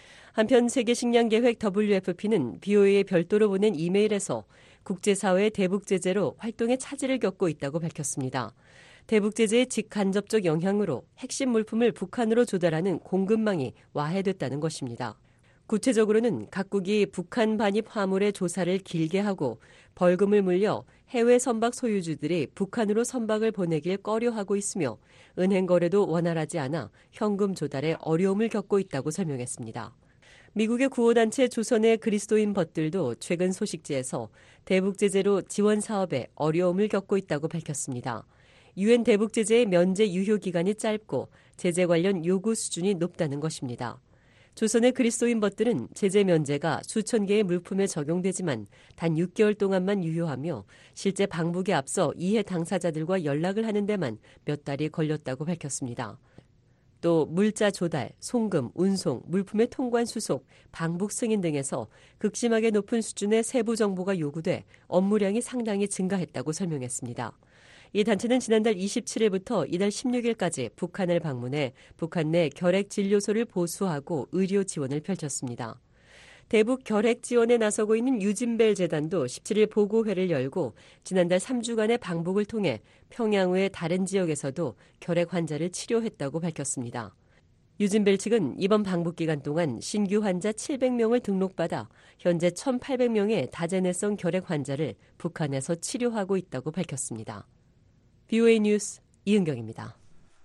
한편 세계식량계획 더블유에프피는 브이오에이에 별도로 보낸 이메일에서 국제사회의 대북 제재로 활동에 차질을 겪고 있다고 밝혔습니다. 대북 제재의 직간접적 영향으로 핵심 물품을 북한으로 조달하는 공급망이 와해됐다는 것입니다. 구체적으로는 각국이 북한 반입 화물의 조사를 길게 하고 벌금을 물려 해외 선박 소유주들이 북한으로 선박을 보내길 꺼려하고 있으며 은행 거래도 원활하지 않아 현금 조달에 어려움을 겪고 있다고 설명했습니다. 미국의 구호단체 조선의 그리스도인 벗들도 최근 소식지에서 대북 제재로 지원 사업에 어려움을 겪고 있다고 밝혔습니다. 유엔 대북 제재의 면제 유효 기간이 짧고 제재 관련 요구 수준이 높다는 것입니다. 조선의 그리스도인 벗들은 제재 면제가 수천 개의 물품에 적용되지만 단 육 개월 동안만 유효하며 실제 방북에 앞서 이해 당사자들과 연락을 하는 데만 몇 달이 걸렸다고 밝혔습니다. 또 물자 조달, 송금, 운송, 물품의 통관 수속, 방북 승인 등에서 극심하게 높은 수준의 세부 정보가 요구돼 업무량이 상당히 증가했다고 설명했습니다. 이 단체는 지난달 이십칠일부터 이달 십육일까지 북한을 방문해 북한 내 결핵 진료소를 보수하고 의료 지원을 펼쳤습니다. 대북 결핵 지원에 나서고 있는 유진벨 재단도 십칠일 보고회를 열고 지난달 삼 주간의 방북을 통해 평양 외 다른 지역에서도 결핵 환자를 치료했다고 밝혔습니다. 유진벨 측은 이번 방북 기간 동안 신규 환자 칠백 명을 등록받아 현재 천팔백 명의 다재내성 결핵 환자를 북한에서 치료하고 있다고 밝혔습니다. 비오에이 뉴스 이은경입니다.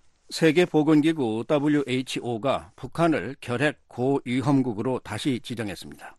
세계보건기구 더블유에이치오가 북한을 결핵 고위험국으로 다시 지정했습니다.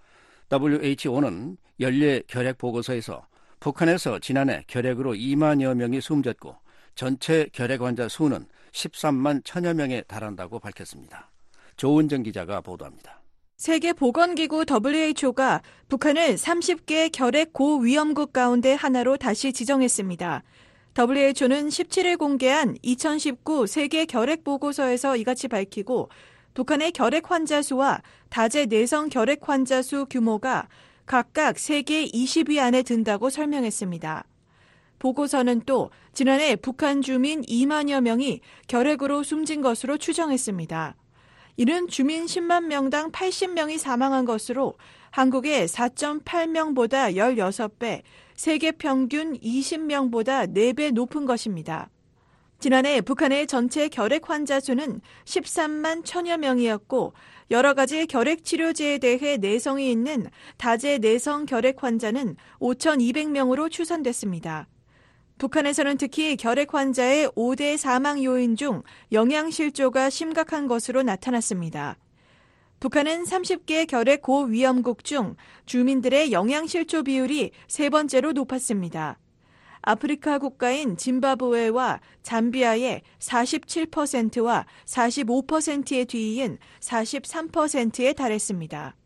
더블유에이치오는 연례 결핵 보고서에서 북한에서 지난해 결핵으로 이만여 명이 숨졌고 전체 결핵 환자 수는 십삼만 천여 명에 달한다고 밝혔습니다. 조은정 기자가 보도합니다. 세계보건기구 더블유에이치오가 북한을 서른 개 결핵 고위험국 가운데 하나로 다시 지정했습니다. 더블유에이치오는 십칠일 공개한 이천십구 세계 결핵 보고서에서 이같이 밝히고 북한의 결핵 환자 수와 다재 내성 결핵 환자 수 규모가 각각 세계 이십 위 안에 든다고 설명했습니다. 보고서는 또 지난해 북한 주민 이만여 명이 결핵으로 숨진 것으로 추정했습니다. 이는 주민 십만 명당 팔십 명이 사망한 것으로 한국의 사 점 팔 명보다 열여섯 배, 세계 평균 이십 명보다 네 배 높은 것입니다. 지난해 북한의 전체 결핵 환자 수는 십삼만 천여 명이었고 여러 가지 결핵 치료제에 대해 내성이 있는 다재 내성 결핵 환자는 오천이백 명으로 추산됐습니다. 북한에서는 특히 결핵 환자의 오 대 사망 요인 중 영양실조가 심각한 것으로 나타났습니다. 북한은 서른 개 결핵 고위험국 중 주민들의 영양실조 비율이 세 번째로 높았습니다. 아프리카 국가인 짐바브웨와 잠비아의 사십칠 퍼센트와 사십오 퍼센트에 뒤이은 사십삼 퍼센트에 달했습니다.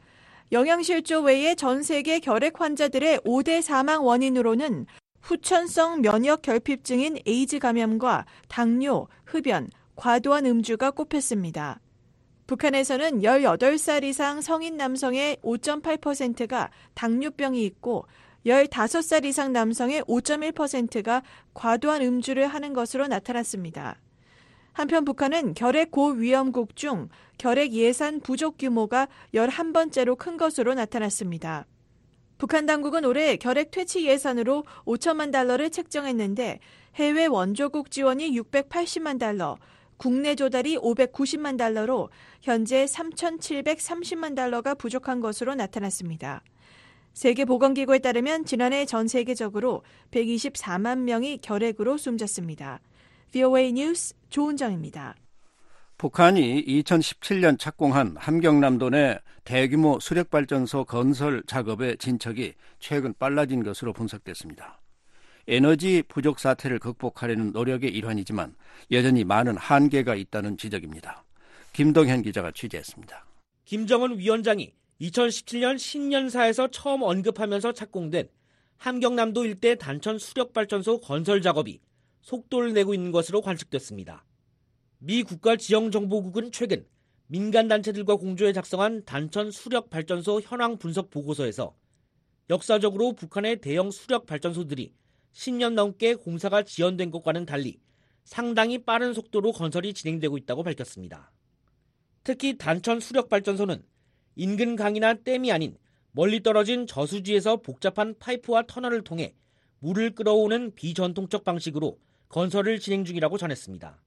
영양실조 외에 전 세계 결핵 환자들의 오 대 사망 원인으로는 후천성 면역 결핍증인 에이즈 감염과 당뇨, 흡연, 과도한 음주가 꼽혔습니다. 북한에서는 열여덟 살 이상 성인 남성의 오 점 팔 퍼센트가 당뇨병이 있고 열다섯 살 이상 남성의 오 점 일 퍼센트가 과도한 음주를 하는 것으로 나타났습니다. 한편 북한은 결핵 고위험국 중 결핵 예산 부족 규모가 열한 번째로 큰 것으로 나타났습니다. 북한 당국은 올해 결핵 퇴치 예산으로 오천만 달러를 책정했는데 해외 원조국 지원이 육백팔십만 달러, 국내 조달이 오백구십만 달러로 현재 삼천칠백삼십만 달러가 부족한 것으로 나타났습니다. 세계보건기구에 따르면 지난해 전 세계적으로 백이십사만 명이 결핵으로 숨졌습니다. 비오에이 뉴스 조은정입니다. 북한이 이천십칠 년 착공한 함경남도 내 대규모 수력발전소 건설 작업의 진척이 최근 빨라진 것으로 분석됐습니다. 에너지 부족 사태를 극복하려는 노력의 일환이지만 여전히 많은 한계가 있다는 지적입니다. 김동현 기자가 취재했습니다. 김정은 위원장이 이천십칠 년 신년사에서 처음 언급하면서 착공된 함경남도 일대 단천 수력발전소 건설 작업이 속도를 내고 있는 것으로 관측됐습니다. 미 국가지형정보국은 최근 민간단체들과 공조해 작성한 단천 수력발전소 현황 분석 보고서에서 역사적으로 북한의 대형 수력발전소들이 십 년 넘게 공사가 지연된 것과는 달리 상당히 빠른 속도로 건설이 진행되고 있다고 밝혔습니다. 특히 단천 수력발전소는 인근 강이나 댐이 아닌 멀리 떨어진 저수지에서 복잡한 파이프와 터널을 통해 물을 끌어오는 비전통적 방식으로 건설을 진행 중이라고 전했습니다.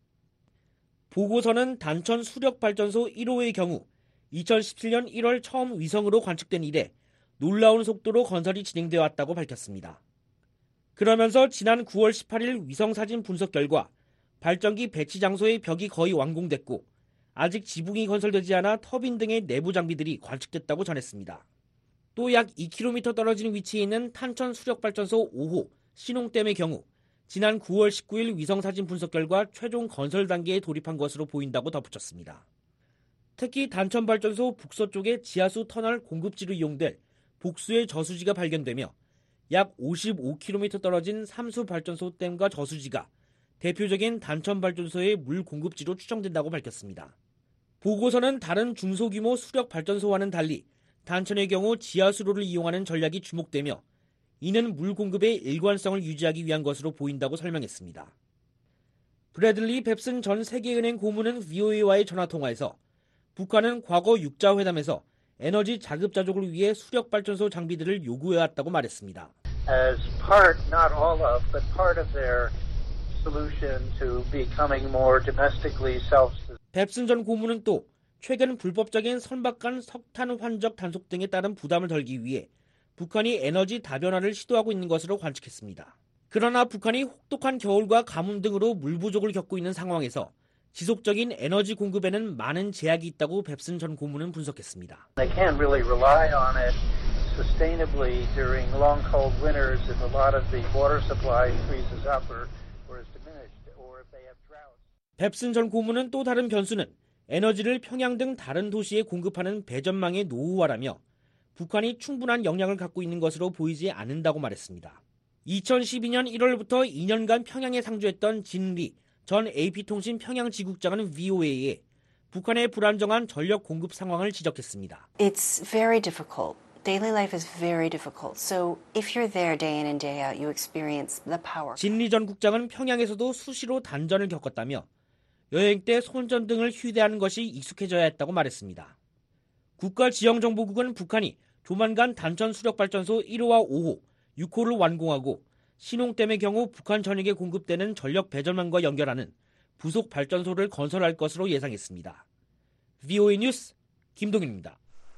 보고서는 단천 수력발전소 일 호의 경우 이천십칠 년 일월 처음 위성으로 관측된 이래 놀라운 속도로 건설이 진행되어 왔다고 밝혔습니다. 그러면서 지난 구월 십팔일 위성사진 분석 결과 발전기 배치 장소의 벽이 거의 완공됐고 아직 지붕이 건설되지 않아 터빈 등의 내부 장비들이 관측됐다고 전했습니다. 또 약 이 킬로미터 떨어진 위치에 있는 탄천 수력발전소 오 호 신홍댐의 경우 지난 구월 십구일 위성사진 분석 결과 최종 건설 단계에 돌입한 것으로 보인다고 덧붙였습니다. 특히 단천발전소 북서쪽의 지하수 터널 공급지로 이용될 복수의 저수지가 발견되며 약 오십오 킬로미터 떨어진 삼수발전소 댐과 저수지가 대표적인 단천발전소의 물 공급지로 추정된다고 밝혔습니다. 보고서는 다른 중소규모 수력발전소와는 달리 단천의 경우 지하수로를 이용하는 전략이 주목되며 이는 물 공급의 일관성을 유지하기 위한 것으로 보인다고 설명했습니다. 브래들리 뱁슨 전 세계은행 고문은 브이오에이와의 전화통화에서 북한은 과거 육자회담에서 에너지 자급자족을 위해 수력발전소 장비들을 요구해왔다고 말했습니다. As part, not all of, but part of their solution to becoming more domestically self-sufficient. 뱁슨 전 고문은 또 최근 불법적인 선박간 석탄 환적 단속 등에 따른 부담을 덜기 위해 북한이 에너지 다변화를 시도하고 있는 것으로 관측했습니다. 그러나 북한이 혹독한 겨울과 가뭄 등으로 물 부족을 겪고 있는 상황에서 지속적인 에너지 공급에는 많은 제약이 있다고 뱁슨 전 고문은 분석했습니다. They can't really rely on it sustainably during long cold winters if a lot of the water supply freezes up or, or is diminished, or if they have droughts. 뱁슨 전 고문은 또 다른 변수는 에너지를 평양 등 다른 도시에 공급하는 배전망의 노후화라며 북한이 충분한 역량을 갖고 있는 것으로 보이지 않는다고 말했습니다. 이천십이 년 일월부터 이 년간 평양에 상주했던 진리 전 에이피통신 평양지국장은 브이오에이에 북한의 불안정한 전력 공급 상황을 지적했습니다. It's very difficult. Daily life is very difficult. So if you're there day in and day out, you experience the power. 진리 전 국장은 평양에서도 수시로 단전을 겪었다며 여행 때 손전 등을 휴대하는 것이 익숙해져야 했다고 말했습니다. 국가지형정보국은 북한이 조만간 단천 수력발전소 일 호와 오 호, 육 호를 완공하고 신홍댐의 경우 북한 전역에 공급되는 전력 배전망과 연결하는 부속 발전소를 건설할 것으로 예상했습니다. 브이오에이 뉴스 김동윤입니다.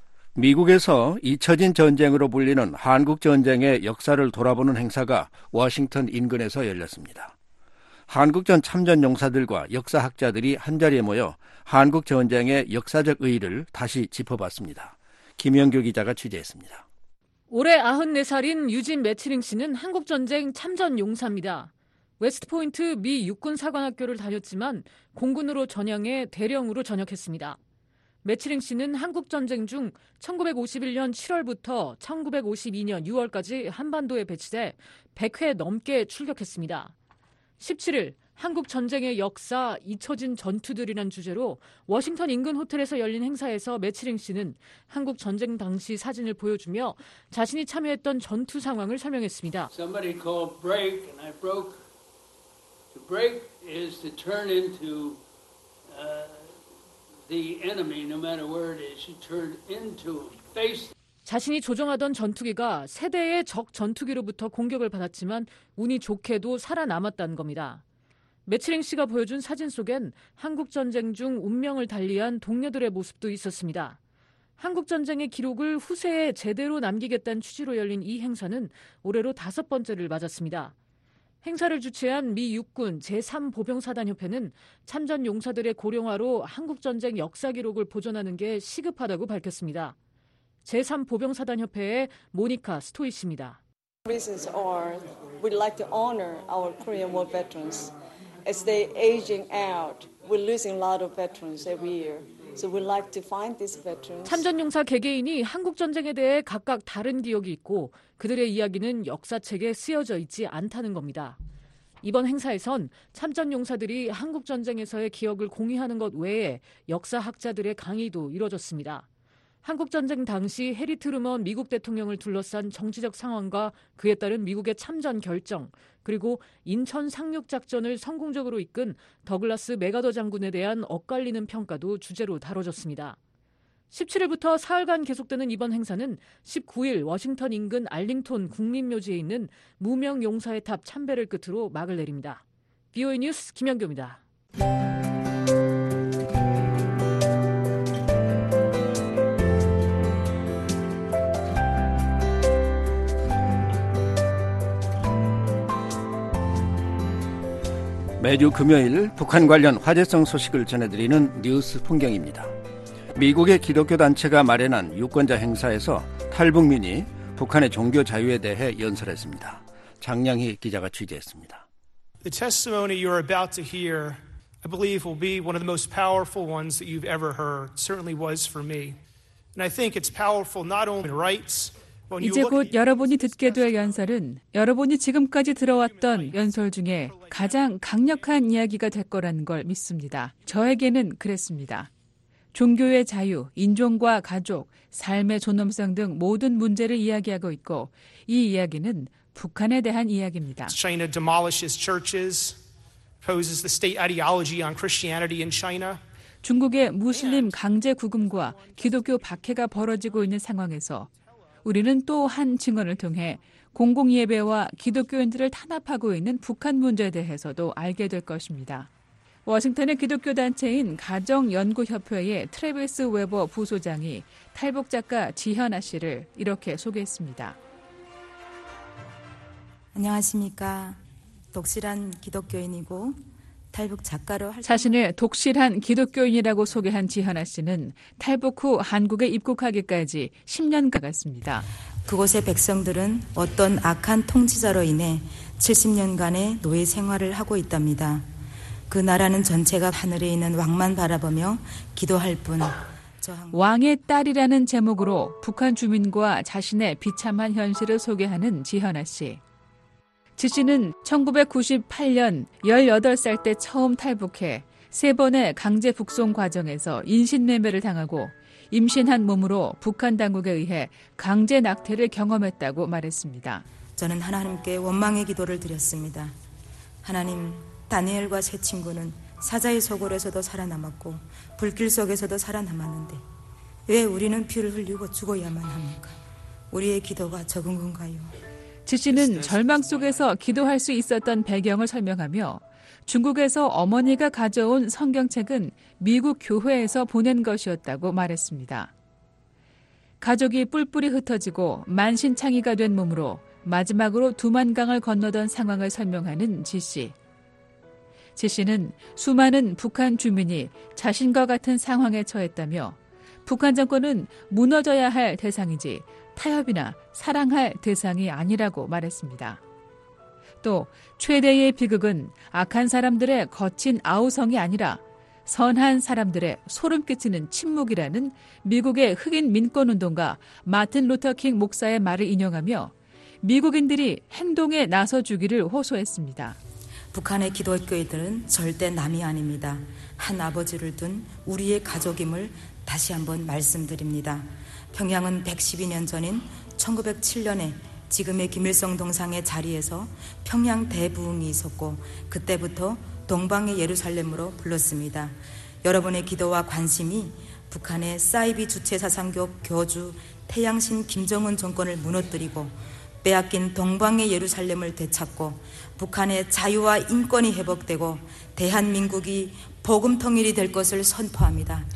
미국에서 잊혀진 전쟁으로 불리는 한국전쟁의 역사를 돌아보는 행사가 워싱턴 인근에서 열렸습니다. 한국전 참전 용사들과 역사학자들이 한자리에 모여 한국전쟁의 역사적 의의를 다시 짚어봤습니다. 김영규 기자가 취재했습니다. 올해 마흔네 살인 유진 매치링 씨는 한국전쟁 참전 용사입니다. 웨스트포인트 미 육군 사관학교를 다녔지만 공군으로 전향해 대령으로 전역했습니다. 매치링 씨는 한국전쟁 중 천구백오십일 년 칠월부터 천구백오십이 년 유월까지 한반도에 배치돼 백 회 넘게 출격했습니다. 십칠 일 한국전쟁의 역사, 잊혀진 전투들이란 주제로 워싱턴 인근 호텔에서 열린 행사에서 매치링 씨는 한국전쟁 당시 사진을 보여주며 자신이 참여했던 전투 상황을 설명했습니다. Somebody called break and I broke. To break is to turn into uh, the enemy, no matter where it is. You turn into face. 자신이 조종하던 전투기가 세 대의 적 전투기로부터 공격을 받았지만 운이 좋게도 살아남았다는 겁니다. 매치링 씨가 보여준 사진 속엔 한국전쟁 중 운명을 달리한 동료들의 모습도 있었습니다. 한국전쟁의 기록을 후세에 제대로 남기겠다는 취지로 열린 이 행사는 올해로 다섯 번째를 맞았습니다. 행사를 주최한 미 육군 제삼 보병사단협회는 참전 용사들의 고령화로 한국전쟁 역사 기록을 보존하는 게 시급하다고 밝혔습니다. 제삼 보병사단협회의 모니카 스토이 씨입니다. Reasons are we'd like to honor our Korean War veterans. As they're aging out, we're losing a lot of veterans every year. So we'd like to find these veterans. 참전용사 개개인이 한국전쟁에 대해 각각 다른 기억이 있고 그들의 이야기는 역사책에 쓰여져 있지 않다는 겁니다. 이번 행사에선 참전용사들이 한국전쟁에서의 기억을 공유하는 것 외에 역사학자들의 강의도 이뤄졌습니다. 한국전쟁 당시 해리 트루먼 미국 대통령을 둘러싼 정치적 상황과 그에 따른 미국의 참전 결정, 그리고 인천 상륙작전을 성공적으로 이끈 더글라스 맥아더 장군에 대한 엇갈리는 평가도 주제로 다뤄졌습니다. 십칠 일부터 사흘간 계속되는 이번 행사는 십구 일 워싱턴 인근 알링톤 국립묘지에 있는 무명 용사의 탑 참배를 끝으로 막을 내립니다. 브이오에이 뉴스 김영규입니다. 매주 금요일 북한 관련 화제성 소식을 전해드리는 뉴스 풍경입니다. 미국의 기독교 단체가 마련한 유권자 행사에서 탈북민이 북한의 종교 자유에 대해 연설했습니다. 장량희 기자가 취재했습니다. The testimony you're about to hear, I believe, will be one of the most powerful ones that you've ever heard. It certainly was for me. And I think it's powerful not only in rights, 이제 곧 여러분이 듣게 될 연설은 여러분이 지금까지 들어왔던 연설 중에 가장 강력한 이야기가 될 거라는 걸 믿습니다. 저에게는 그랬습니다. 종교의 자유, 인종과 가족, 삶의 존엄성 등 모든 문제를 이야기하고 있고 이 이야기는 북한에 대한 이야기입니다. China demolishes churches, poses the state ideology on Christianity in China. 중국의 무슬림 강제 구금과 기독교 박해가 벌어지고 있는 상황에서 우리는 또 한 증언을 통해 공공예배와 기독교인들을 탄압하고 있는 북한 문제에 대해서도 알게 될 것입니다. 워싱턴의 기독교 단체인 가정연구협회의 트래비스 웨버 부소장이 탈북 작가 지현아 씨를 이렇게 소개했습니다. 안녕하십니까. 독실한 기독교인이고 탈북 작가로 활동... 자신을 독실한 기독교인이라고 소개한 지현아 씨는 탈북 후 한국에 입국하기까지 십 년 가갔습니다. 그곳의 백성들은 어떤 악한 통치자로 인해 칠십 년간의 노예 생활을 하고 있답니다. 그 나라는 전체가 하늘에 있는 왕만 바라보며 기도할 뿐. 왕의 딸이라는 제목으로 북한 주민과 자신의 비참한 현실을 소개하는 지현아 씨. 지 씨는 천구백구십팔 년 열여덟 살 때 처음 탈북해 세 번의 강제 북송 과정에서 인신매매를 당하고 임신한 몸으로 북한 당국에 의해 강제 낙태를 경험했다고 말했습니다. 저는 하나님께 원망의 기도를 드렸습니다. 하나님, 다니엘과 세 친구는 사자의 소굴에서도 살아남았고 불길 속에서도 살아남았는데 왜 우리는 피를 흘리고 죽어야만 합니까? 우리의 기도가 적은 건가요? 지 씨는 절망 속에서 기도할 수 있었던 배경을 설명하며 중국에서 어머니가 가져온 성경책은 미국 교회에서 보낸 것이었다고 말했습니다. 가족이 뿔뿔이 흩어지고 만신창이가 된 몸으로 마지막으로 두만강을 건너던 상황을 설명하는 지 씨. 지 씨는 수많은 북한 주민이 자신과 같은 상황에 처했다며 북한 정권은 무너져야 할 대상이지 타협이나 사랑할 대상이 아니라고 말했습니다. 또 최대의 비극은 악한 사람들의 거친 아우성이 아니라 선한 사람들의 소름 끼치는 침묵이라는 미국의 흑인 민권운동가 마틴 루터킹 목사의 말을 인용하며 미국인들이 행동에 나서주기를 호소했습니다. 북한의 기독교인들은 절대 남이 아닙니다. 한 아버지를 둔 우리의 가족임을 다시 한번 말씀드립니다. 평양은 백십이 년 전인 천구백칠 년에 지금의 김일성 동상의 자리에서 평양 대부흥이 있었고 그때부터 동방의 예루살렘으로 불렀습니다. 여러분의 기도와 관심이 북한의 사이비 주체 사상교 교주 태양신 김정은 정권을 무너뜨리고 빼앗긴 동방의 예루살렘을 되찾고 북한의 자유와 인권이 회복되고 대한민국이 복음 통일이 될 것을 선포합니다.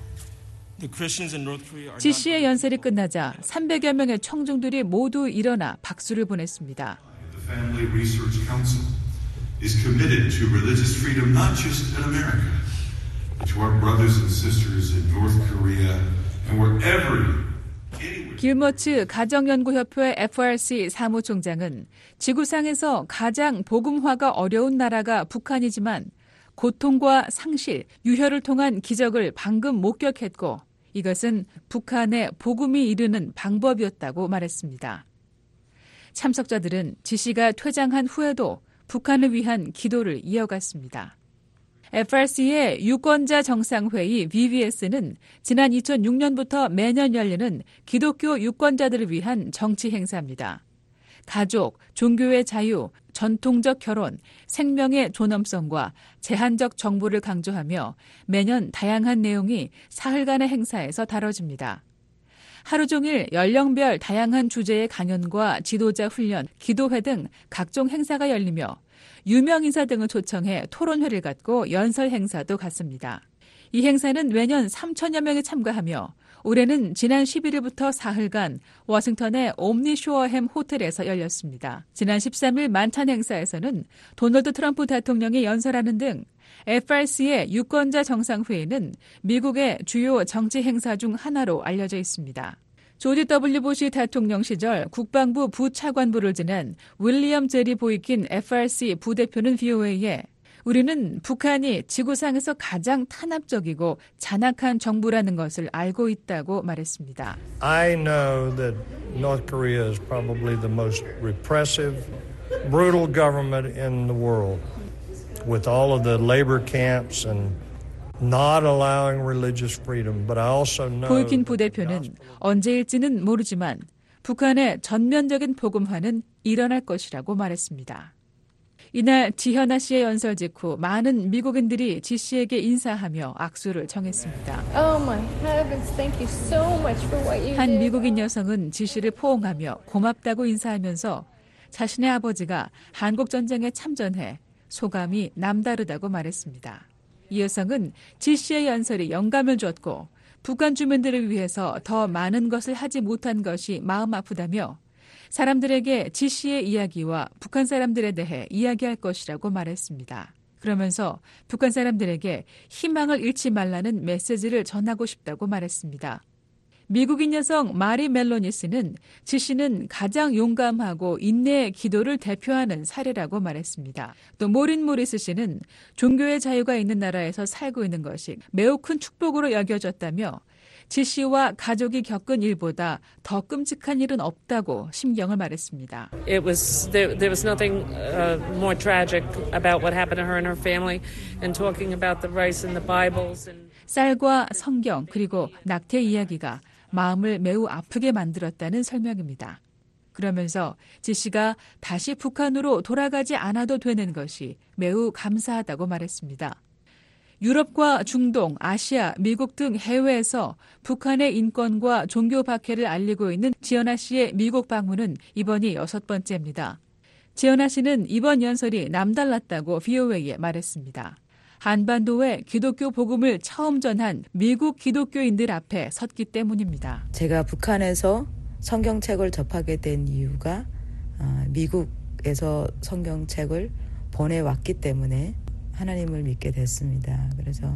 지 씨의 연설이 끝나자 삼백여 명의 청중들이 모두 일어나 박수를 보냈습니다. The Family Research Council is committed to religious freedom not just in America, but to our brothers and sisters in North Korea and wherever. 길머츠 가정연구협회 에프 알 씨 사무총장은 지구상에서 가장 복음화가 어려운 나라가 북한이지만 고통과 상실, 유혈을 통한 기적을 방금 목격했고 이것은 북한에 복음이 이르는 방법이었다고 말했습니다. 참석자들은 지 씨가 퇴장한 후에도 북한을 위한 기도를 이어갔습니다. 에프 알 씨의 유권자 정상회의 브이 비 에스는 지난 이천육 년부터 매년 열리는 기독교 유권자들을 위한 정치 행사입니다. 가족, 종교의 자유, 전통적 결혼, 생명의 존엄성과 제한적 정보를 강조하며 매년 다양한 내용이 사흘간의 행사에서 다뤄집니다. 하루 종일 연령별 다양한 주제의 강연과 지도자 훈련, 기도회 등 각종 행사가 열리며 유명 인사 등을 초청해 토론회를 갖고 연설 행사도 갖습니다. 이 행사는 매년 삼천여 명이 참가하며 올해는 지난 십일 일부터 사흘간 워싱턴의 옴니 쇼어햄 호텔에서 열렸습니다. 지난 십삼 일 만찬 행사에서는 도널드 트럼프 대통령이 연설하는 등 에프 알 씨의 유권자 정상회의는 미국의 주요 정치 행사 중 하나로 알려져 있습니다. 조지 더블유 부시 대통령 시절 국방부 부차관부를 지낸 윌리엄 제리 보이킨 에프 알 씨 부대표는 브이오에이에 우리는 북한이 지구상에서 가장 탄압적이고 잔악한 정부라는 것을 알고 있다고 말했습니다. I know that North Korea is probably the most repressive, brutal government in the world, with all of the labor camps and not allowing religious freedom. But I also know. 보이킨 부대표는 언제일지는 모르지만 북한의 전면적인 복음화는 일어날 것이라고 말했습니다. 이날 지현아 씨의 연설 직후 많은 미국인들이 지 씨에게 인사하며 악수를 청했습니다. Oh my heavens, thank you so much for what you did. 한 미국인 여성은 지 씨를 포옹하며 고맙다고 인사하면서 자신의 아버지가 한국전쟁에 참전해 소감이 남다르다고 말했습니다. 이 여성은 지 씨의 연설이 영감을 줬고 북한 주민들을 위해서 더 많은 것을 하지 못한 것이 마음 아프다며 사람들에게 지 씨의 이야기와 북한 사람들에 대해 이야기할 것이라고 말했습니다. 그러면서 북한 사람들에게 희망을 잃지 말라는 메시지를 전하고 싶다고 말했습니다. 미국인 여성 마리 멜로니스는 지 씨는 가장 용감하고 인내의 기도를 대표하는 사례라고 말했습니다. 또 모린 모리스 씨는 종교의 자유가 있는 나라에서 살고 있는 것이 매우 큰 축복으로 여겨졌다며 지 씨와 가족이 겪은 일보다 더 끔찍한 일은 없다고 심경을 말했습니다. It was there, there was nothing uh, more tragic about what happened to her and her family, and talking about the race in the Bibles. And... 쌀과 성경 그리고 낙태 이야기가 마음을 매우 아프게 만들었다는 설명입니다. 그러면서 지 씨가 다시 북한으로 돌아가지 않아도 되는 것이 매우 감사하다고 말했습니다. 유럽과 중동, 아시아, 미국 등 해외에서 북한의 인권과 종교 박해를 알리고 있는 지연아 씨의 미국 방문은 이번이 여섯 번째입니다. 지연아 씨는 이번 연설이 남달랐다고 브이오에이에 말했습니다. 한반도에 기독교 복음을 처음 전한 미국 기독교인들 앞에 섰기 때문입니다. 제가 북한에서 성경책을 접하게 된 이유가 미국에서 성경책을 보내왔기 때문에 하나님을 믿게 됐습니다. 그래서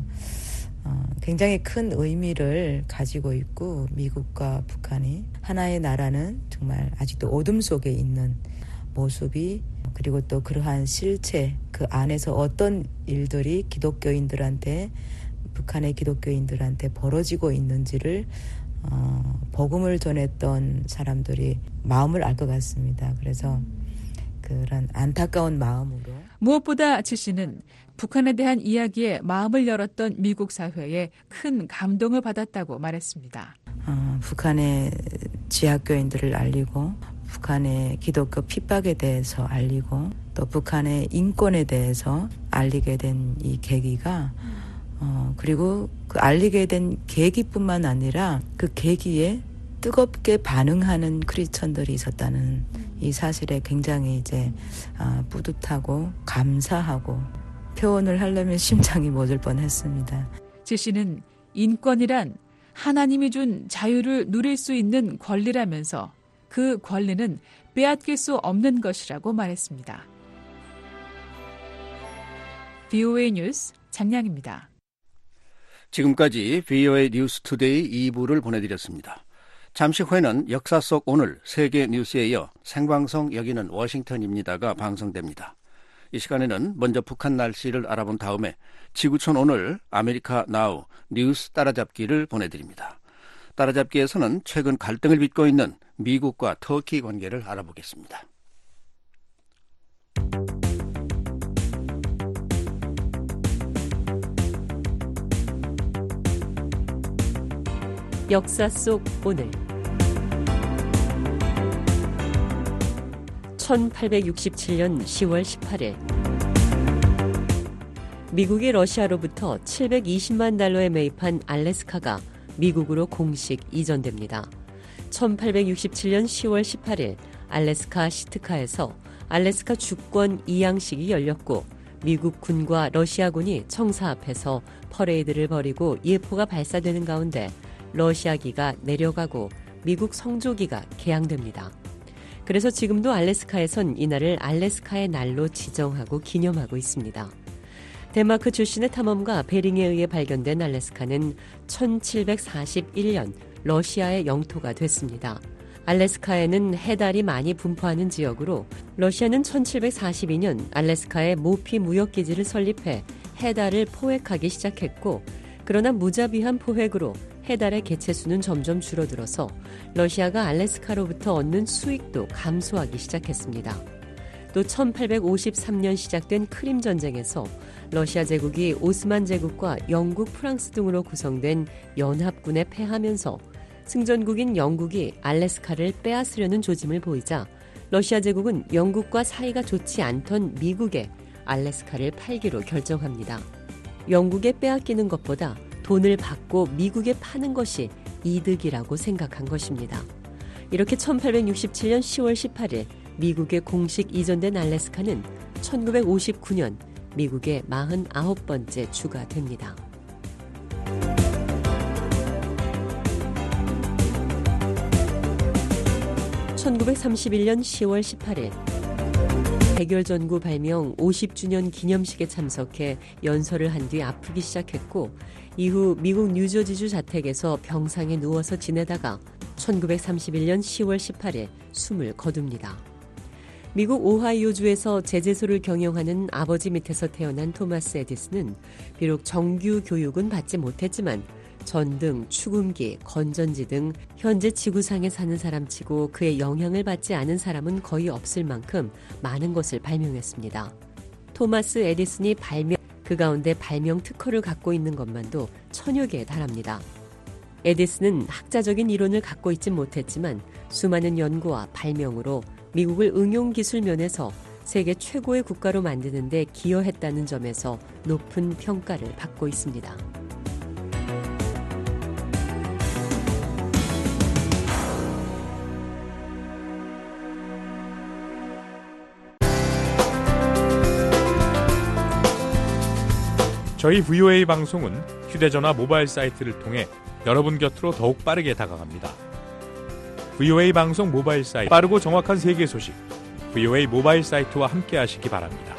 굉장히 큰 의미를 가지고 있고 미국과 북한이 하나의 나라는 정말 아직도 어둠 속에 있는 모습이 그리고 또 그러한 실체 그 안에서 어떤 일들이 기독교인들한테 북한의 기독교인들한테 벌어지고 있는지를 어, 복음을 전했던 사람들이 마음을 알 것 같습니다. 그래서 그런 안타까운 마음으로 무엇보다 지 씨는 북한에 대한 이야기에 마음을 열었던 미국 사회에 큰 감동을 받았다고 말했습니다. 어, 북한의 지하교인들을 알리고 북한의 기독교 핍박에 대해서 알리고 또 북한의 인권에 대해서 알리게 된 이 계기가 어, 그리고 그 알리게 된 계기뿐만 아니라 그 계기에 뜨겁게 반응하는 크리스천들이 있었다는 이 사실에 굉장히 이제 아, 뿌듯하고 감사하고 표현을 하려면 심장이 멎을 뻔했습니다. 지 씨는 인권이란 하나님이 준 자유를 누릴 수 있는 권리라면서 그 권리는 빼앗길 수 없는 것이라고 말했습니다. 브이오에이 뉴스 장량입니다. 지금까지 브이오에이 뉴스 투데이 이 부를 보내드렸습니다. 잠시 후에는 역사 속 오늘 세계 뉴스에 이어 생방송 여기는 워싱턴입니다가 방송됩니다. 이 시간에는 먼저 북한 날씨를 알아본 다음에 지구촌 오늘 아메리카 나우 뉴스 따라잡기를 보내드립니다. 따라잡기에서는 최근 갈등을 빚고 있는 미국과 터키 관계를 알아보겠습니다. 역사 속 오늘 천팔백육십칠 년 시월 십팔일 미국이 러시아로부터 칠백이십만 달러에 매입한 알래스카가 미국으로 공식 이전됩니다. 천팔백육십칠 년 시월 십팔일 알래스카 시트카에서 알래스카 주권 이양식이 열렸고 미국 군과 러시아군이 청사 앞에서 퍼레이드를 벌이고 예포가 발사되는 가운데 러시아기가 내려가고 미국 성조기가 개항됩니다. 그래서 지금도 알래스카에선 이날을 알래스카의 날로 지정하고 기념하고 있습니다. 덴마크 출신의 탐험가 베링에 의해 발견된 알래스카는 천칠백사십일 년 러시아의 영토가 됐습니다. 알래스카에는 해달이 많이 분포하는 지역으로 러시아는 천칠백사십이 년 알래스카에 모피 무역기지를 설립해 해달을 포획하기 시작했고, 그러나 무자비한 포획으로 해달의 개체수는 점점 줄어들어서 러시아가 알래스카로부터 얻는 수익도 감소하기 시작했습니다. 또 천팔백오십삼 년 시작된 크림 전쟁에서 러시아 제국이 오스만 제국과 영국, 프랑스 등으로 구성된 연합군에 패하면서 승전국인 영국이 알래스카를 빼앗으려는 조짐을 보이자 러시아 제국은 영국과 사이가 좋지 않던 미국에 알래스카를 팔기로 결정합니다. 영국에 빼앗기는 것보다 돈을 받고 미국에 파는 것이 이득이라고 생각한 것입니다. 이렇게 천팔백육십칠 년 시월 십팔 일 미국에 공식 이전된 알래스카는 천구백오십구 년 미국의 사십구 번째 주가 됩니다. 천구백삼십일 년 시월 십팔 일 백열전구 발명 오십 주년 기념식에 참석해 연설을 한 뒤 아프기 시작했고, 이후 미국 뉴저지주 자택에서 병상에 누워서 지내다가 천구백삼십일 년 시월 십팔 일 숨을 거둡니다. 미국 오하이오주에서 제재소를 경영하는 아버지 밑에서 태어난 토마스 에디슨은 비록 정규 교육은 받지 못했지만 전등, 축음기, 건전지 등 현재 지구상에 사는 사람치고 그의 영향을 받지 않은 사람은 거의 없을 만큼 많은 것을 발명했습니다. 토마스 에디슨이 발명, 그 가운데 발명 특허를 갖고 있는 것만도 천여 개에 달합니다. 에디슨은 학자적인 이론을 갖고 있진 못했지만 수많은 연구와 발명으로 미국을 응용기술 면에서 세계 최고의 국가로 만드는 데 기여했다는 점에서 높은 평가를 받고 있습니다. 저희 브이오에이 방송은 휴대전화 모바일 사이트를 통해 여러분 곁으로 더욱 빠르게 다가갑니다. 브이오에이 방송 모바일 사이트, 빠르고 정확한 세계 소식, 브이오에이 모바일 사이트와 함께 하시기 바랍니다.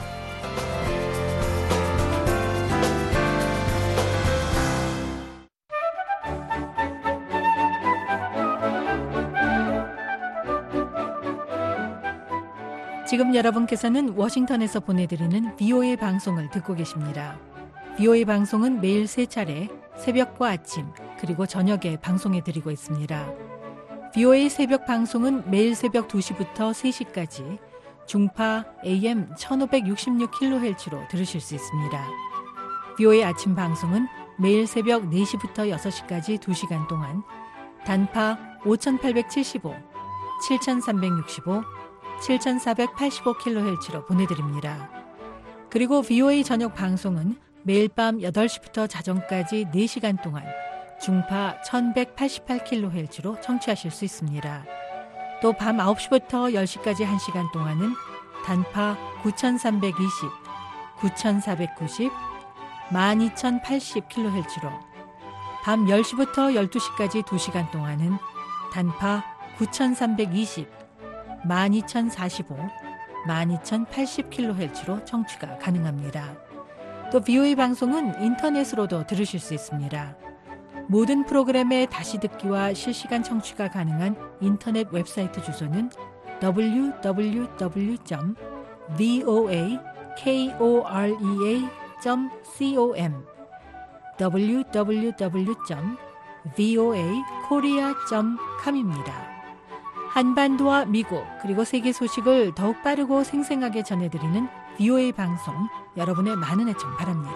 지금 여러분께서는 워싱턴에서 보내드리는 브이오에이 방송을 듣고 계십니다. 브이오에이 방송은 매일 세 차례 새벽과 아침 그리고 저녁에 방송해드리고 있습니다. 브이오에이 새벽 방송은 매일 새벽 두 시부터 세 시까지 중파 에이엠 천오백육십육 킬로헤르츠로 들으실 수 있습니다. 브이오에이 아침 방송은 매일 새벽 네 시부터 여섯 시까지 두 시간 동안 단파 오천팔백칠십오, 칠천삼백육십오, 칠천사백팔십오 킬로헤르츠로 보내드립니다. 그리고 브이오에이 저녁 방송은 매일 밤 여덟 시부터 자정까지 네 시간 동안 중파 천백팔십팔 킬로헤르츠로 청취하실 수 있습니다. 또 밤 아홉 시부터 열 시까지 한 시간 동안은 단파 구천삼백이십, 구천사백구십, 만 이천팔십 킬로헤르츠로, 밤 열 시부터 열두 시까지 두 시간 동안은 단파 구천삼백이십, 만 이천사십오, 만 이천팔십 킬로헤르츠로 청취가 가능합니다. 또 브이오에이 방송은 인터넷으로도 들으실 수 있습니다. 모든 프로그램의 다시 듣기와 실시간 청취가 가능한 인터넷 웹사이트 주소는 더블유 더블유 더블유 점 브이오에이 코리아 점 컴 더블유 더블유 더블유 점 브이오에이 코리아 점 컴입니다. 한반도와 미국 그리고 세계 소식을 더욱 빠르고 생생하게 전해드리는 브이오에이 방송, 여러분의 많은 애청 바랍니다.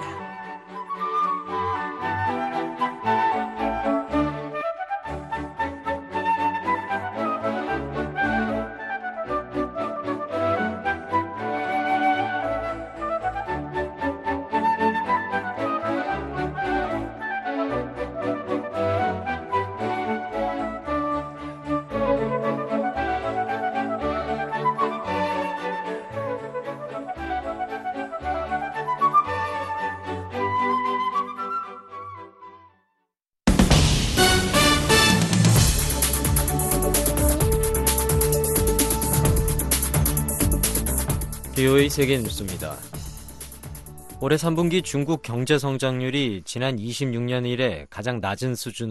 브이오에이 세계 뉴스입니다. 올해 삼 분기 중국 경제 성장률이 지난 이십육 년 이래 가장 낮은 수준